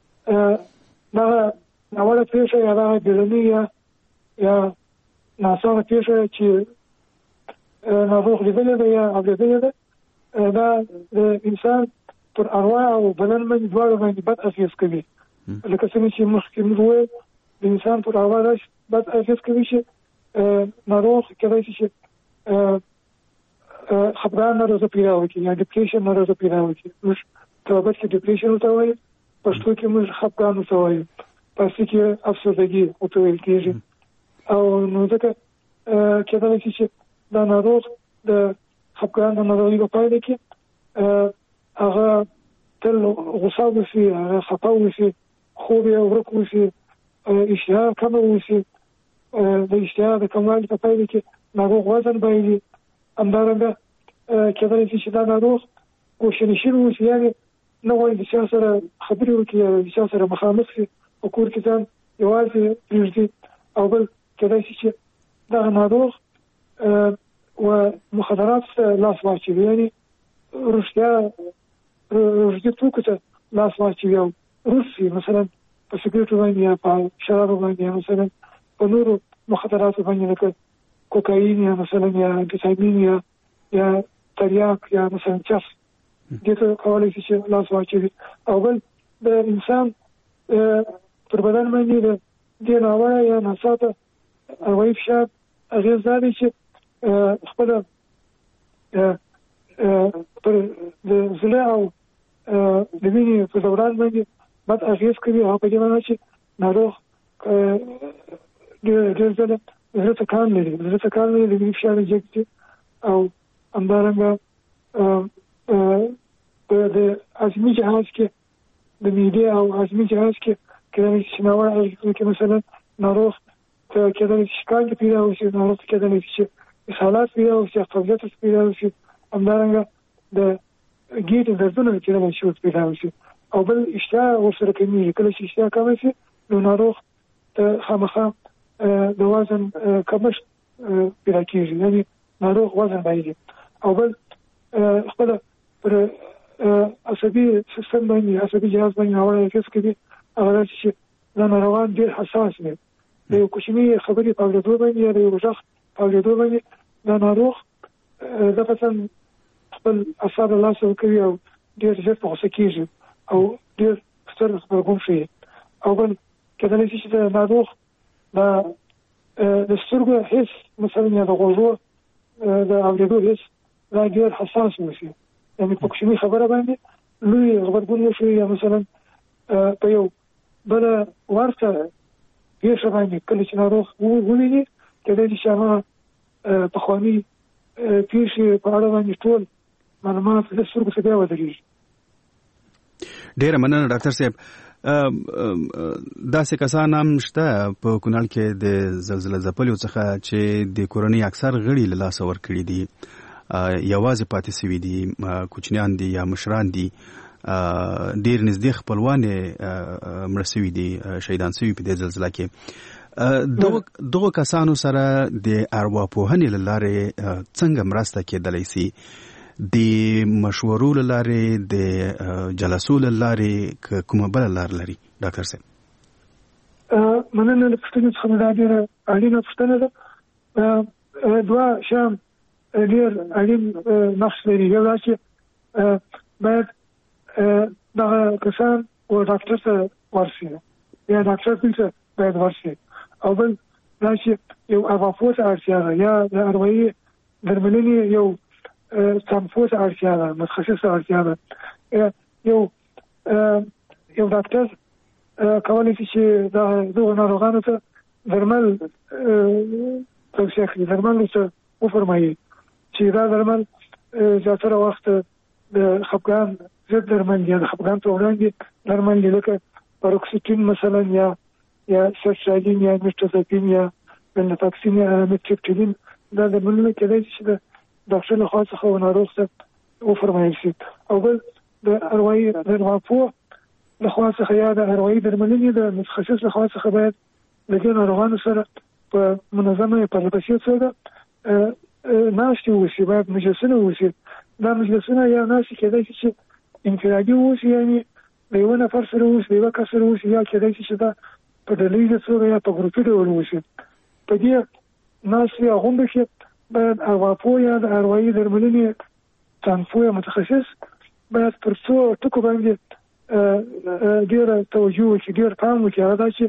اوله پیښه یا دا بیړنۍ یا ناسمه پیښه چې ناروغ لیدلې ده یا اورېدلې ده دا د انسان پر ارواح او بدن باندې دواړو باندې بد اغېز کوي. لکه څنګه چې مخکې موږ وویل د انسان پر ارواح داسې بد اغېز کوي چې ناروغ کېدای شي چې خپګان ناروغي پیدا وکړي یا ډیپریشن ناروغي پیدا وکړي. موږ طبعا کې ډیپریشن ورته وایو، پښتو کې موږ خپګان ورته وایو، پښتو کې افسردګي ورته ویل کېږي. او نو ځکه کېدای شي چې دا ناروغ د خپګان د ناروغي په پایله کې هغه تل غوسه وشي، هغه خفه وشي، خوب یې ورک وشي، اشتها کمه وشي. د اشتها د کموالي په پایله کې ناروغ وزن بایلي. همدارنګه کېدای شي چې دا ناروغ ګوشنشین وشي، یعنې نه غواړي د چا سره خبرې وکړي، د چا سره مخامخ شي، په کور کې ځان یوازې پرېږدي. او بل کېدای شي چې دغه ناروغ و مخدرات ته لاس واچوي، یعنې روږدي توکو ته لاس واچوي او روږ شي، مثلا په سګرېټو باندې یا په شرابو باندې یا مثلا په نورو مخدراتو باندې لکه کوکاین یا مثلا یا امفیتامین یا تریاک یا مثلا چرس، دې ته کولی شي چې لاس واچوي. او بل د انسان پر بدن باندې د دې ناوړه یا ناڅاپه هوایي فشار اغېز دا دی چې خپله پر د زړه او د وینې په دوران باندې بد اغېز کوي. هغه په دې معنی چې ناروغ ډېر ځله زړه ټکان لري، د وینې فشار یې جګ دی. او همدارنګه د هضمي جهاز کې د معدې او هضمي جهاز کې کېدای شي ناوړه اغېز کې مثلا ناروغ ته کېدای شي شکانګې پیدا وشي، ناروغ ته کېدای شي اسهالات پیدا وشي، قبضیت پیدا وشي. همدارنګه د ګېډې دردونه کېدای شي پیدا وشي. او بل اشتها ورسره کمېږي. کله چې اشتها کمه شي نو ناروغ ته خامخا د وزن کمښت پیدا کېږي، یعنې ناروغ وزن بایلي. او بل خپله پر عصبي سیستم باندې عصبي جهاز باندې ناوړه اغېز کوي. هغه دا چې دا ناروغان ډېر حساس دي. د یو کوچني خبرې په اورېدو باندې یا د یو غږ په اورېدو باندې دا ناروغ دغسې خپل اعصاب له لاسه ورکوي او ډېر ژر په غوسه کېږي او ډېر ستر غبرګون ښیي. او بل کېدلی شي چې د ناروغ د سترګو حس مثلا یا د غوږو د اورېدو حس دا ډېر حساس وشي، یعنې په کوچني خبره باندې لوی غبرګون وشي. یا مثلا په یو بله ورته پیښه باندې کله چې ناروغ وویني کېدای شي چې هغه پخواني پیښې په اړه باندې ټول معلومات د سترګو څخه بیا ودرېږي. ډېره مننه ډاکټر صاحب. داسې کسان هم شته په کونړ کې د زلزله ځپلیو څخه چې د کورنۍ اکثر غړي له لاسه ورکړي دي، یوازې پاتې سوي دي، کوچنیان دي یا مشران دي، ډېر نږدې خپلوان مړه سوي دي، شهیدان سوي په دې زلزله کې. دغو کسانو سره د ارواپوهنې له لارې څنګه مرسته کېدلی سي؟ د مشورو له لارې، د جلسو له لارې، که کومه بله لار لري ډاکټر صاحب؟ مننه له پوښتنې څخه دا ډېره اړینه پوښتنه ده. دوه شیان ډېر اړین نقش لري. یو دا چې باید دغه کسان ډاکټر ته ورشي یا ډاکټر ته باید ورشي. او بل دا چې یو ارواپوه ته اړتیا ده یا د اروايي درملنې یو سمفوز اړتیا ده، متخصص اړتیا ده. یو ډاکټر کولی شي چې دغه ناروغانو ته درمل توصیه کړي، درمل ورته وفرمایي چې دا درمل زیاتره وخت د خپګان ضد درمل دي، د خپګان په وړاندې درمل دي، لکه پاروکسیټین مثلا یا سرشالین یا میټرزاپین یا ونلفاکسین یا میتریپټیلین. دا درملونه کېدای شي چې د ډاکټر له خوا څخه ناروغ ته وفرمایل شي. او بل د اروايي درملپوه لخوا څخه یا د اروايي درملنې د متخصص لخوا څخه باید د دې ناروغانو سره په منظمه پرلپسې توګه ناستې وشي، باید مجلسونه وشي. دا مجلسونه یا ناستې کېدای شي چې انفرادي وشي، یعنې د یوه نفر سره وشي، د یوه کس سره وشي، یا کېدای شي چې دا په ډلهییزه توګه یا په ګروپي ډول وشي. په دې ناستې یا غونډو کې باید ارواپوه یا د اروايي درملنې څانګپوه متخصص باید پر څو ټکو باندې ډېره توجه وکړي، ډېر پام وکړي. هغه دا چې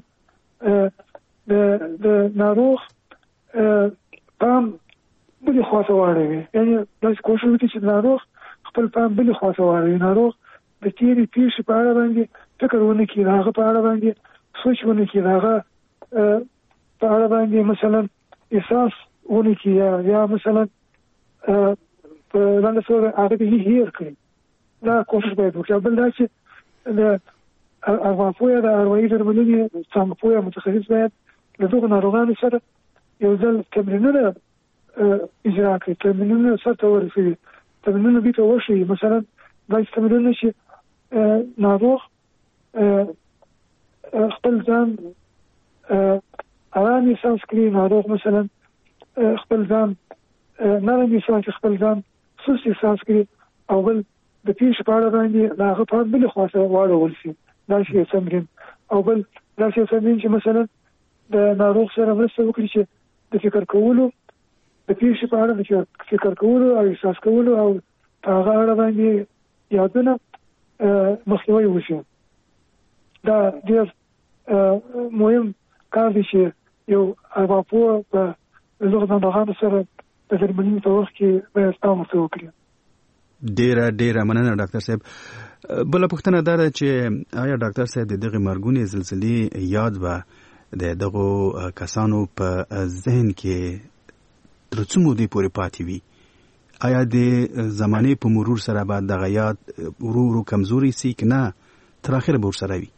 د ناروغ پام بلې خواته واړوي، یعنې داسې کوشش وکړي چې ناروغ خپل پام بلې خواته واړوي. ناروغ د تېرې پیښې په اړه باندې فکر ونه کړي، د هغه په اړه باندې سوچ ونه کړي، د هغه په اړه باندې مثلا احساس ونه کړي، یا مثلا په لنډه توګه هغه ته هیر کړي. دا کوشش باید وکړي. بل دا چې د ارواپوه یا د اروايي درملنې څانګپوه متخصص باید له دغو ناروغانو سره یو ځل تمرینونه اجرا کړي، تمرینونه سرته ورسوي، تمرینونه دې ته وښيي. مثلا داسې تمرینونه چې ناروغ خپل ځان ارام احساس کړي، ناروغ مثلا خپل ځان نرم احساس کړي، خپل ځان سست احساس کړي، او بل د پیښې په اړه باندې د هغه پام بلې خواته واړول شي. داسې یو تمرین. او بل داسې یو تمرین چې مثلا د ناروغ سره مرسته وکړي چې د فکر کولو، د پیښې په اړه د فکر کولو او احساس کولو او په هغه اړه باندې یادونه مخنیوی وشي. دا ډېر مهم کار دی چې یو ارواپوه په دغو ناروغانو سره د درملنې په وخت کې باید پام ورته وکړي. ډیره مننه ډاکټر صاحب. بله پوښتنه دا ده چې آیا ډاکټر صاحب د دغې مرګونې زلزلې یاد به د دغو کسانو په ذهن کې تر څو مودې پورې پاتې وي؟ آیا د زمانې په مرور سره به دغه یاد ورو ورو کمزوري سي که نه تر اخره به ورسره وي؟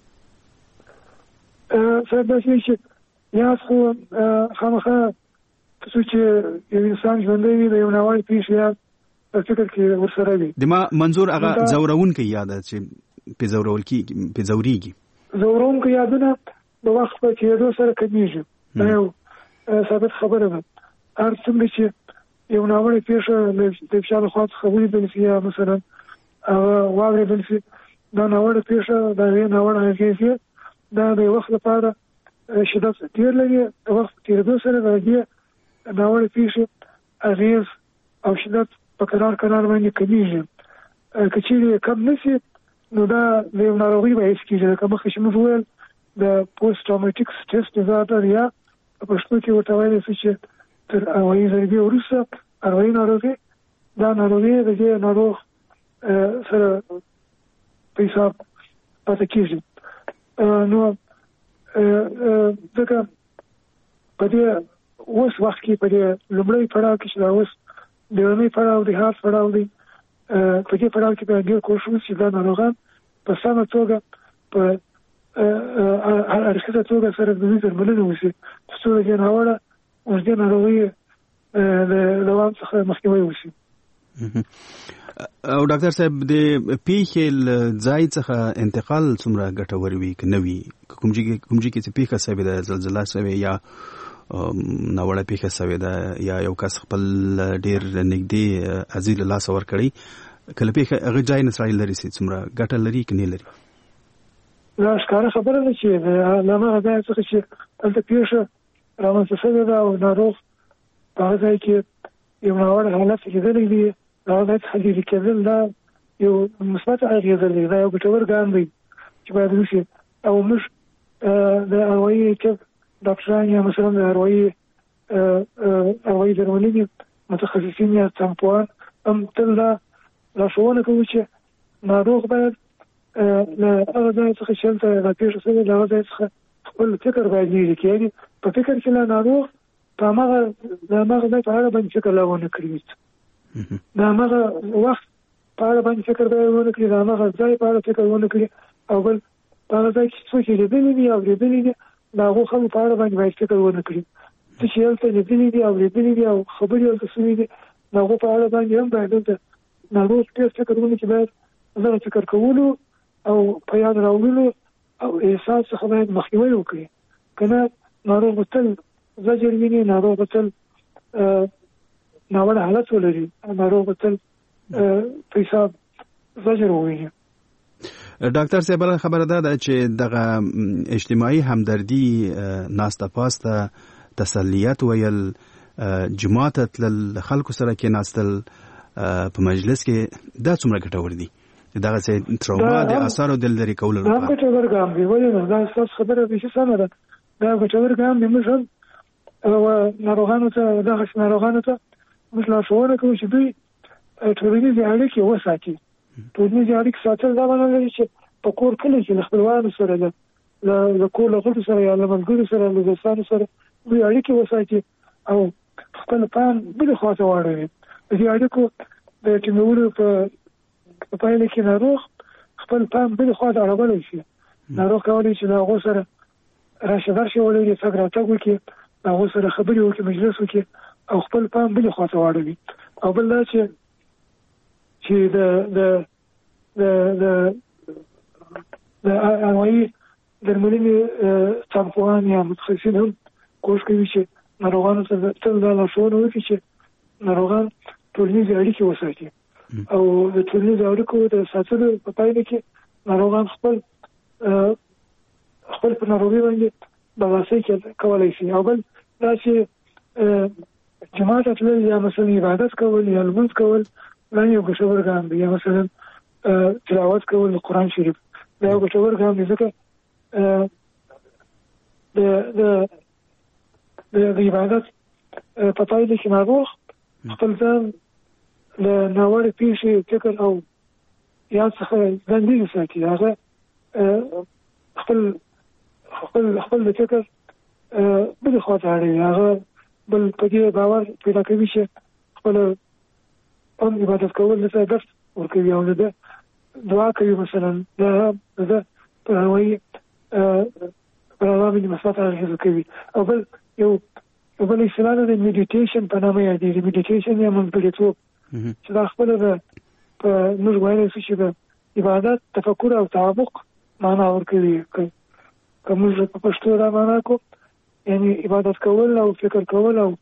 صاحب داسې چې یاد خو خامخا څو چې یو انسان ژوندی وي د یو ناوړه پیښې یاد په فکر کې ورسره وي. د ما منظور هغه ځورونکی یاد چې په ځورېږي. ځورونکی یادونه د وخت په تېرېدو سره کمېږي. دا یو ثابت خبره ده. هر څومره چې یو ناوړه پیښه د چا لخوا څخه ولیدل شي یا مثلا واورېدل شي، دا ناوړه پیښه د هغې ناوړه اغېزې دا د وخت لپاره شدت ډېر لري. د وخت په تېرېدو سره د هغې ناوړه پیښې اغېز او شدت په قرار باندې کمیږي. که چیرې کم نشي نو دا د یو ناروغۍ باعث کېږي. لکه مخکې چې موږ وویل د پوسټ ټراوماټیک سټرس ډیزارډر یا په پښتو کې ورته ویلی شي چې تر اروايي ضربې وروسته اروايي ناروغي، دا ناروغي د دې ناروغ سره په حساب پاتې کېږي. نو ځکه په دې اوس وخت کې په دې لومړی پړاو کې چې دا اوس بیرونی پړاو دی، هارد پړاو دی، په دې پړاو کې باید ډېر کوښښ وشي دا ناروغان په سمه توګه په حرکته توګه سره د دوی درملنه وشي تر څو د دې ناوړه اوږدې ناروغۍ د دوام څخه مخنیوی وشي. او ډاکټر صاحب د پیښې له ځای څخه انتقال څومره ګټور وي که نه وي؟ کوم ځای کې چې پیښه شوې ده، زلزله شوې یا ناوړه پیښه شوې ده یا یو کس خپل ډېر نږدې عزیز له لاسه ورکړی، کله پیښه هغه ځای نه سړی لرې شي څومره ګټه لري که نه لري؟ دا ښکاره خبره ده چې له هماغه ځای څخه چې هلته پیښه رامنځته شوې ده او ناروغ په هغه ځای کې یو ناوړه حالت لیدلی دی، هغه ځای څخه لرې کېدل دا یو مثبت اغېزه لري، دا یو ګټور ګام دی چې باید وشي. او موږ د اروايي ډاکټران یا مثلا د اروايي درملنې متخصصین یا څانګپوهان هم تل دا لارښوونه کوي چې ناروغ باید له هغه ځای څخه چې هلته دا پیښه شوې له هغه ځای څخه خپل فکر باید لرې کړي، یعنې په فکر کې له ناروغ په هماغه ځای په اړه باندې فکر لا ونه کړي، د هماغه وخت په اړه باندې فکر باید ونه کړي، د هماغه ځای په اړه فکر ونه کړي، او بل په هغه ځای کې څوک یې لیدلي دي او لیدلي دي د هغو خلکو په اړه باندې باید فکر ونه کړي. څه چې هلته لیدلي دي او لیدلي دي او خبرې هلته شوي دي د هغو په اړه باندې هم باید هلته ناروغ ډېر فکر ونه کړي، باید زه فکر کولو او په یاد راوړلو او احساس څخه باید مخنیوي وکړي. کنه ناروغ تل زجر ویني، ناروغ تل ناوړه حالت ولري، ناروغ تل پیساب زجر وویني. ډاکټر صاحب خبره ده چې دغه اجتماعي همدردي ناسته پاسته تسلیت ویل جماعت تل خلکو سره کې ناستل په مجلس کې دا څومره ګټور دي؟ دغه څه تروما د آثارو دلدري کول لپاره دا ګټور ګام دی. ولې نه دا څه خبره به شي سمه ده. دا ګټور ګام دی. موږ ناروغانو ته موږ لارښوونه کوو چې دوی ټولنیزې اړیکې وساتي. ټولنیزې اړیکې ساتل دا معنی لري چې په کور کلي کې له خپلوانو سره له کور له غړو سره یا له ملګرو سره له دوستانو سره دوی اړیکې وساتي او خپل پام بلې خواته واړوي. د دې اړیکو د ټینګولو په پایله کې ناروغ خپل پام بلې خواته اړولی شي. ناروغ کولی شي له هغو سره راشه درشه ولري، تګ راتګ وکړي، له هغو سره خبرې وکړي، مجلس وکړي او خپل پام بلې خواته واړوي. او بل دا چې د انواعي درملنې کارپوهان یا متخصصین هم کوښښ کوي چې ناروغانو ته تل دا لارښوونه وکړي چې ناروغان ټولنیزې اړیکې وساتي او د ټولنیزو اړیکو د ساتلو په پایله کې ناروغان خپل په ناروغۍ باندې برلاسي کولی شي. او بل دا چې جماعت تلل یا مثلا عبادت کول یا لمونځ کول دا یو ګټور ګام دی. یا مثلا تلاوت کول د قرآن شریف دا یو ګټور ګام دی. ځکه د عبادت په پایله کې ناروغ خپل ځان له ناوړه پیښې فکر او یاد څخه ځان ساتي. هغه خپل د فکر بلې خواته اړوي. هغه بل په دې باور پیدا کوي چې خپل هم عبادت کول لته درس ورکوي او د دعا کوي. مثلا د په هوایي په باندې مثبت اغېزه کوي. او بل یو بل اصطلاح د میډیټیشن په نامه یادېږي. میډیټیشن یا منځګړیتوب چې دا خپله په موږ ویلی شو چې د عبادت تفکر او تعمق معنا ورکوي. که موږ په پښتو دا معنا کو یعنی عبادت کول او فکر کول او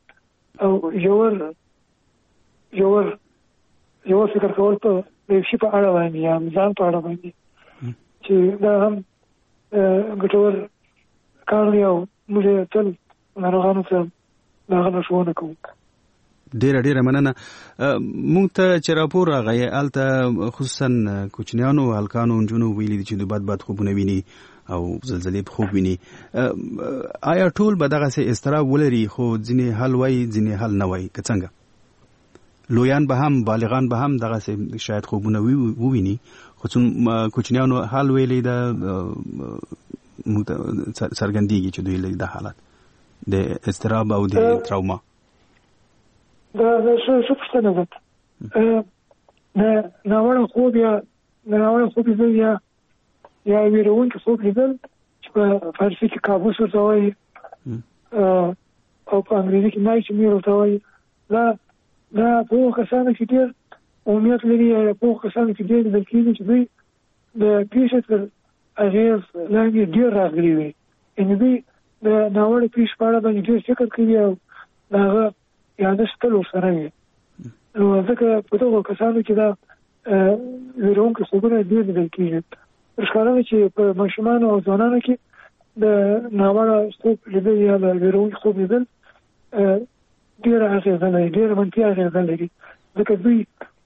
ژور فکر کول په یو شي په اړه باندې یا ځان په اړه باندې چې دا هم ګټور کار دی او موږ تل ناروغانو ته دا لارښوونه کوو. ډیره مننه. مونږ ته چې راپور راغی هلته خصوصا کوچنیانو هلکانو نجونو ویلي دي چې دوی بد خوبونه ویني او زلزلې په خوب ویني. آیا ټول به دغسې اضطراب ولري خو ځینې حل وایي ځینې حل نه وایي که څنګه؟ لویان به هم بالغان به هم دغسې شاید خوبونه وویني خو کوچنیانو حل ویلی ده مونږ ته څرګندېږي چې دوی لري دا حالت د اضطراب او د تراوما. دا څه پوښتنه ده؟ د ناوړه خوب لیدل یا ویرونکي خوب لیدل چې په فارسي کې کابوس ورته وایي او په انګریزي کې نایټمیر ورته وایي. دا په هغو کسانو کې ډېر عمومیت لري یا په هغو کسانو کې ډېر لیدل کېږي چې دوی د پیښې تر اغېز لاندې ډېر راغلي وي. یعنې دوی د ناوړه پیښې په اړه باندې ډېر فکر کوي او د هغه یادښت تل ورسره وي. نو ځکه په دغو کسانو کې دا ویرونکي خوبونه ډېر لیدل کېږي. ښکاره ده چې په ماشومانو او ځوانانو کې د ناوړه خوب لیدل یا د ویرونکي خوب لیدل ډېره اغېزه لري، ډېره منفي اغېزه لري. ځکه دوی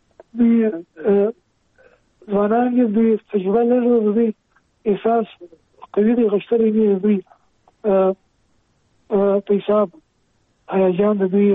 ځوانان دي، دوی تجربه لري، دوی احساس قوي دی غښتلی دي، دوی په حساب هیجان د دوی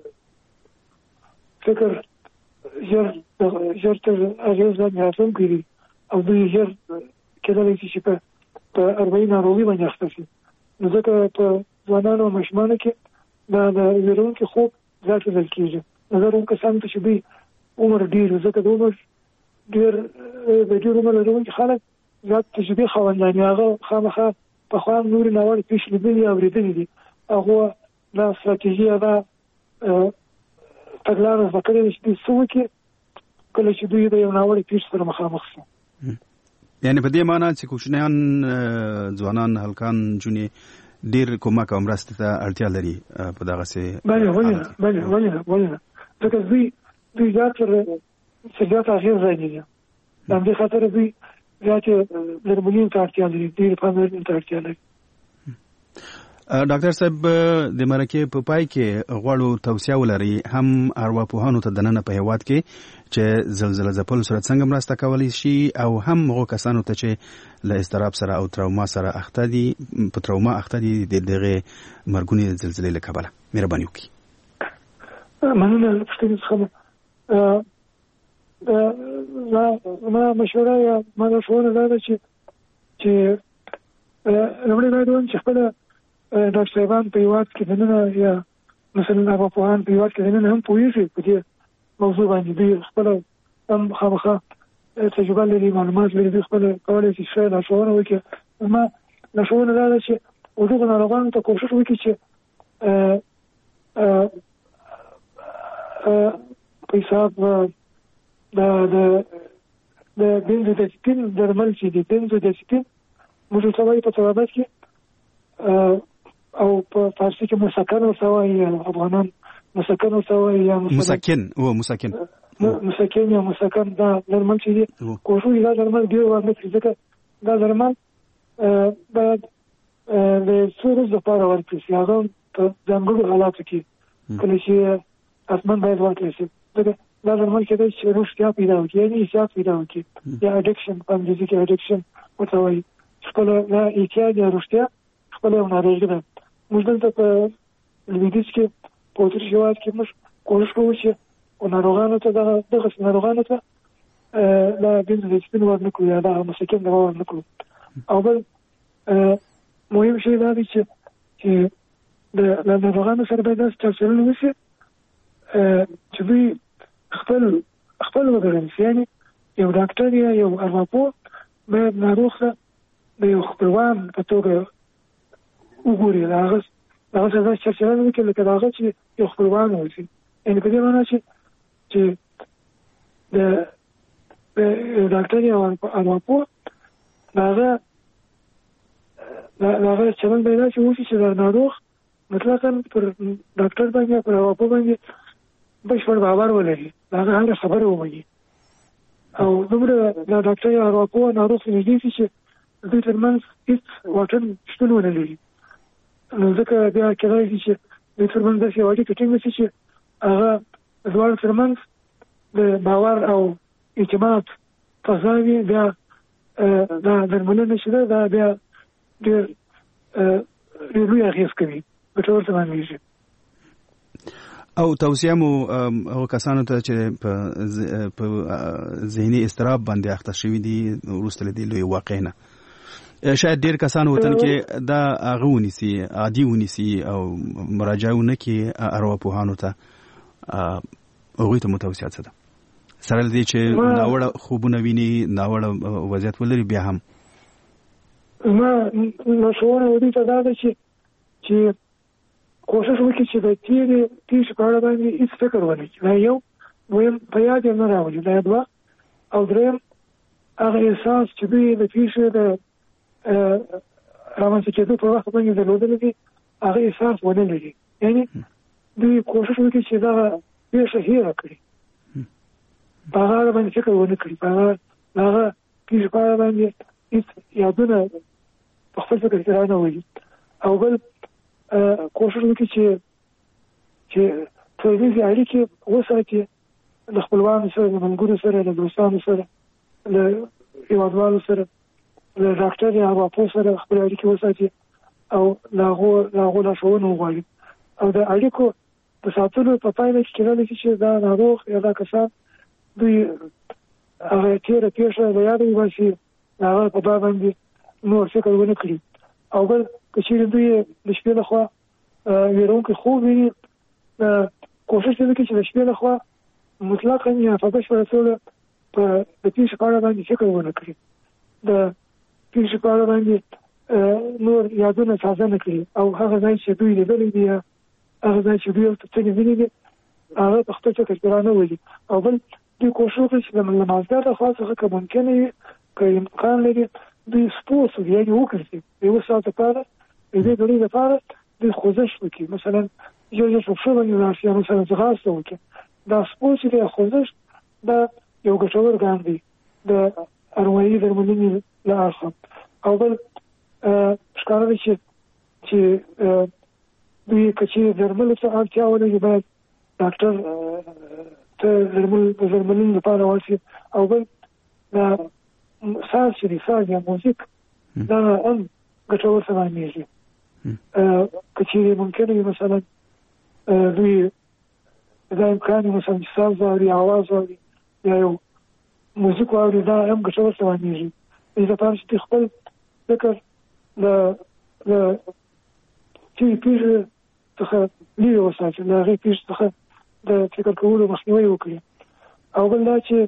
فکر ژر تر اغېز لاندې راتلونکی دي او دوی ژر کېدلی شي چې په اربعي ناروغي باندې اخته شي. نو ځکه په ځوانانو او ماشومانو کې دا د ویرونکي خوب زیات لیدل کېږي. نظر هم کسانو ته چې دوی عمر ډېر ځکه د عمر ډېر عمر لرونکي خلک زیات تجربې خاوندان دي. هغه خامخا پخوا نورې ناوړه پیښې لیدلي او اورېدلي دي. هغو دا ستراتیژي دا تګلاره زده کړې ده چې دوی څه وکړي کله چې دوی د یو ناوړه پیښې سره مخامخ شي. یعنی په دې معنی چې کوچنیان ځوانان هلکان جونې ډیر کومک او مرسته ته اړتیا لري په دغه څه. بله ځکه دوی زیات اغېز راځي. د دې خاطر دوی زیات درملین ته اړتیا لري، ډیر پاملرنې ته اړتیا لري. ډاکټر صاحب د مرکې په پای کې غواړو توصیه ولري هم ارواپوهانو ته دننه په هیواد کې چې زلزلې ځپلو سره څنګه مرسته کولی شي او هم هغو کسانو ته چې له اضطراب سره او تروما سره اخته دي په تروما اخته دي د دغه مرګونې زلزلې له کبله. مهرباني وکړئ. مننه پوښتنې څخه. ما مشوره یا ما لارښوونه دا ده چې لومړی باید ووایم چې خپله ډاکټر صاحبان په هېواد کې دننه یا مثلا ارواپوهان په هېواد کې دننه هم پوهېږي په دې موضوع باندې. دوی خپله هم خامخا تجربه لري، معلومات لري، دوی خپله کولی شي ښه لارښوونه وکړي. ما لارښوونه دا ده چې دغو ناروغانو ته کوښښ وکړي چې په حساب د بنزودازپین درمل چې دي، بنزودازپین موږ ورته وایو په طبابت کې او په فارسي کې مسکن ورته وایي، افغانان مسکن ورته وایي یا مسکن یا مسکن. دا درمل چې دي کوښښ وکړي دا درمل ډېر ورنه کړي، ځکه دا درمل باید د څو ورځو لپاره ورکړي شي، هغه په ځانګړو حالاتو کې کله چې حتمن باید ورکړي شي. ځکه دا درمل کېدای چې روغتیا پیدا وکړي، یعنې احتیاط پیدا وکړي یا اډکشن په انګریزي کې اډکشن ورته وایي. خپله دا احتیاط یا روغتیا خپله یو ناروغي ده. موږ دلته په لویدیځ کې په اتریش هېواد کې موږ کوښښ کوو چې ناروغانو ته دغسې ناروغانو ته دا بنزودازپین ورنه کړو یا دغه مسکن دوا ورنه کړو. او بل مهم شی دا دی چې د ناروغانو سره باید داسې چلند وشي چې دوی خپل وګڼل شي. یعنې یو ډاکټر یا یو ارواپوه باید ناروغ ته د یو خپلوان په توګه وګوري، د هغه سره داسې چلند وکړي لکه د هغه چې یو خپلوان واوسي. یعنې په دې معنی چې د ډاکټر یا ارواپوه د هغه چلند باید داسې وشي چې د ناروغ مطلقاً پر ډاکټر باندې یا پر ارواپوه باندې بشپړ باور ولري، د هغه هره خبره ومني او دومره د ډاکټر یا ارواپوه ناروغ ته نږدې شي چې د دوی ترمنځ هېڅ واټن شتون ونه لري. نو ځکه بیا کېدای شي چې دوی ترمنځ داسې یو اړیکه ټینګه شي چې هغه دواړو ترمنځ د باور او اعتماد فضا وي. بیا دا درملنه چې ده دا بیا ډېر لوی اغېز کوي، ګټور تمامېږي. او توصیه مو هغو کسانو ته چې په ذهني اضطراب باندې اخته شوي دي وروسته له دې لوی واقعې نه، شاید ډېر کسان وطن کې دا هغه ونیسي، عادي ونیسي او مراجعه ونه کړي ارواپوهانو ته، هغوی ته مو توصیه څه ده؟ سره له دې چې ناوړه خوبونه ویني، ناوړه وضعیت ولري، بیا هم ما لارښوونه دوی ته دا ده چې کوښښ وکړي چې د تېرې پیښې په اړه باندې هېڅ فکر ونه کړي. دا یو دویم په یاد یې نه راولي، دا دوه. او دریم هغه احساس چې دوی د پیښې د رامنځته کېدو په وخت باندې درلودلی دي هغه احساس ونه لري. یعنې دوی کوښښ وکړي چې دغه پیښه هېره کړي، په هغه باندې فکر ونه کړي، په هغه پیښې په اړه باندې هېڅ یادونه په خپل فکر کې رانه ولي. او بل کوښښ وکړي چې ټولنیزې اړیکې وساتي، له خپلوانو سره، له ملګرو سره، له دوستانو سره، له هېوادوالو سره، له ډاکټر یا ارواپوه سره خپلې اړیکې وساتي او له هغو لارښوونه وغواړي. او د اړیکو د ساتلو په پایله کې کېدلی شي چې دا ناروغ یا دا کسان دوی هغه تېره پیښه له یاده وباسي، هغه په دا باندې نور فکر ونه کړي. او بل که چېرې دوی د شپې لخوا ویرونکی خوب ویني، کوښښ دې وکړي چې د شپې لخوا مطلقاً یا په بشپړه توګه د پیښې په اړه باندې فکر ونه کړي، د پیښې په اړه باندې نور یادونه تازه نه کړي، او هغه ځای چې دوی لیدلی دي یا هغه ځای چې دوی ورته څه لیدلي دي هغه په خپل فکر کې رانه ولي. او بل دوی کوشش وکړي چې د مازدیګر لخوا څخه که ممکنه وي که امکان لري دوی سپورټ یعنې وګرځي د یوه ساعت لپاره د دې ګړۍ لپاره دوی خوځښت وکړي مثلا یو په پښو باندې ولاړ شي یا مثلا ځغاسته وکړي دا سپورټ چې دی خوځښت دا یو ګټور ګام دی د اروایي درملنې له اړخه او بل ښکاره ده چې دوی که چېرې درملو ته اړتیا ولري باید ډاکټر ته درملنې لپاره ورشي او بل دا ساز چې دی ساز یا موزیک دا هم ګټور تمامېږي که چېرې ممکنه وي مثلا دوی دا امکان وي مثلا چې ساز واوري اواز واوري یا یو موزیک واوري دا هم ګټور تمامېږي دې لپاره چې دوی خپل فکر له تېرې پېښې څخه لرې وساتي له هغې پېښې څخه د فکر کولو مخنیوی وکړي او بل دا چې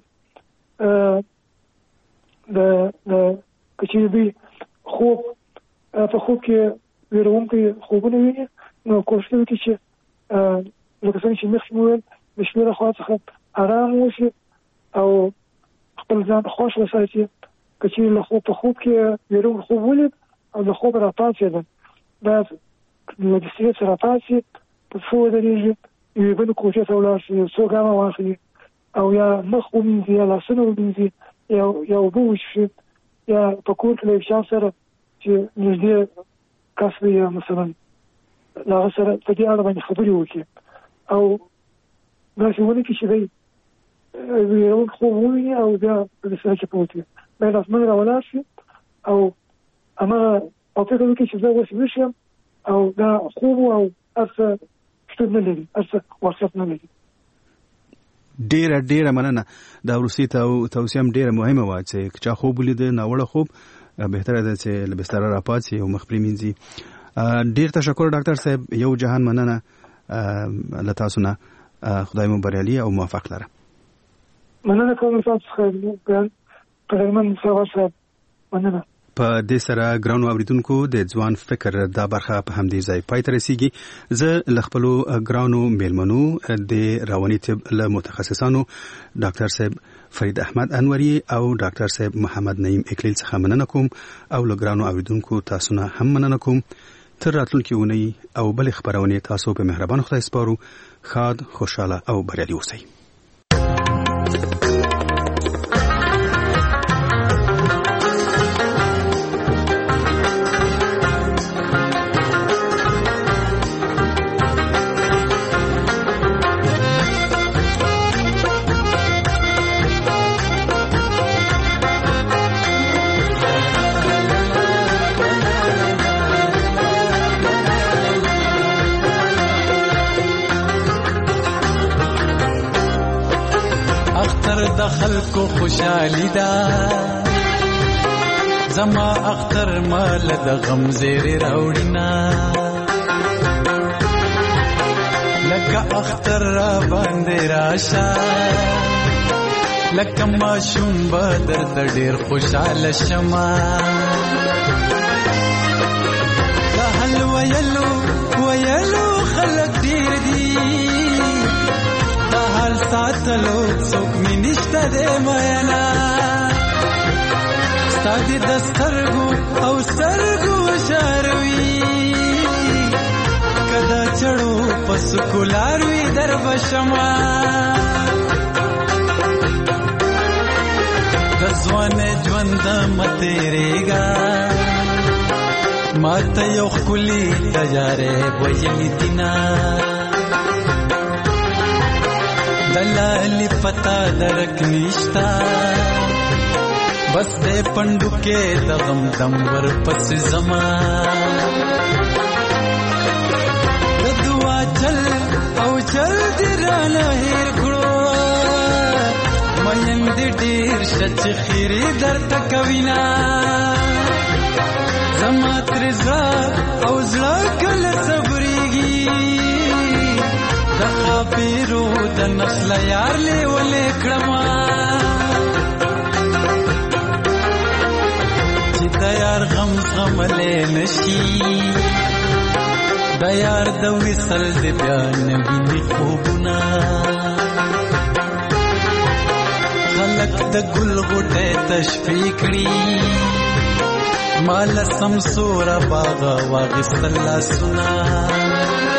که چېرې دوی خوب په خوب کې ویرونکي خوبونه ویني نو کوشش وکړي چې لکه څنګه چې مخکې مو ویل د شپې له خوا څخه ارام اوسي او خپل ځان خوښ وساتي که چېرې له خوب په خوب کې ویرونکی خوب ولید او له خوبه راپاڅېدل باید له بسترې څخه راپاڅي په پښو ودرېږي یوې بلې کوټې ته ولاړ شي یو څو ګامه واخلي او یا مخ ومینځي یا لاسونه ومینځي یا اوبه وڅښي یا په کور کې له یو چا سره چې نږدې کس وي یا مثلا له هغه سره په دې اړه باندې خبرې وکړي او داسې ونه کړي چې دی ویرونکی خوب وویني او بیا په بستره کې پروت وي باید اسمان راولاړ شي او هماغه او فکر وکړي چې زه اوس ویښ یم او دا خوب او هر څه شتون نه لري هر څه واقعیت نه لري ډیره مننه دا وروستۍ توصیه هم ډیره مهمه وه چې چا خوب ولیده ناوړه خوب بهتره ده چې له بستره راپاڅي او مخ پرېمینځي ډیر تشکر ډاکټر صاحب یو جهان مننه له تاسو نه خدای مو بریالي او موفق لره مننه کوم تاسو څخه قدرمن صاحب مننه په دې سره ګرانو اوریدونکو د ځوان فکر دا برخه په همدې ځای پای ته رسیږي زه له خپلو ګرانو میلمنو د رواني طب له متخصصانو ډاکټر صاحب فرید احمد انوري او ډاکټر صاحب محمد نعیم اکلیل څخه مننه کوم او له ګرانو اوریدونکو تاسو نه هم مننه کوم تر راتلونکي اونۍ او بلې خبرونه تاسو په مهربان خدای سپارو ښاد خوشاله او بریالي اوسئ خلکو خوشحالی دا زما اختر مال د غم زیر راوړینا لکه اختر را باندې راشه لکه ماشوم به درته ډېر خوشحاله شمه د حل ویلو خلک ډېر دي د حال ساتلو څوک مې نشته دی مینا ستا دې د سترګو او سترګو شاروي که د چړو په سکولار وي در به شمه د ځوانۍ ژوند مه تېرېږه ما ته یو ښکلي تجارې ویلي دینه دلالی پتا درک نشتا بس دے پندو کے دغم دم ور پس زمان دعا چل او چل دیرانا ہیر کھڑو مین دی دیر شچ خیری در تکوینا زما ترزا او زلا کل صبریگی دخا پیرو د نخلا یار لی ولی کڑما چی دا یار غم غملی نشی دا یار د وصل دی بیا نوینی خوبونا د ګل غوټه تشفیکړي مال سمسور باغ واغستل سنا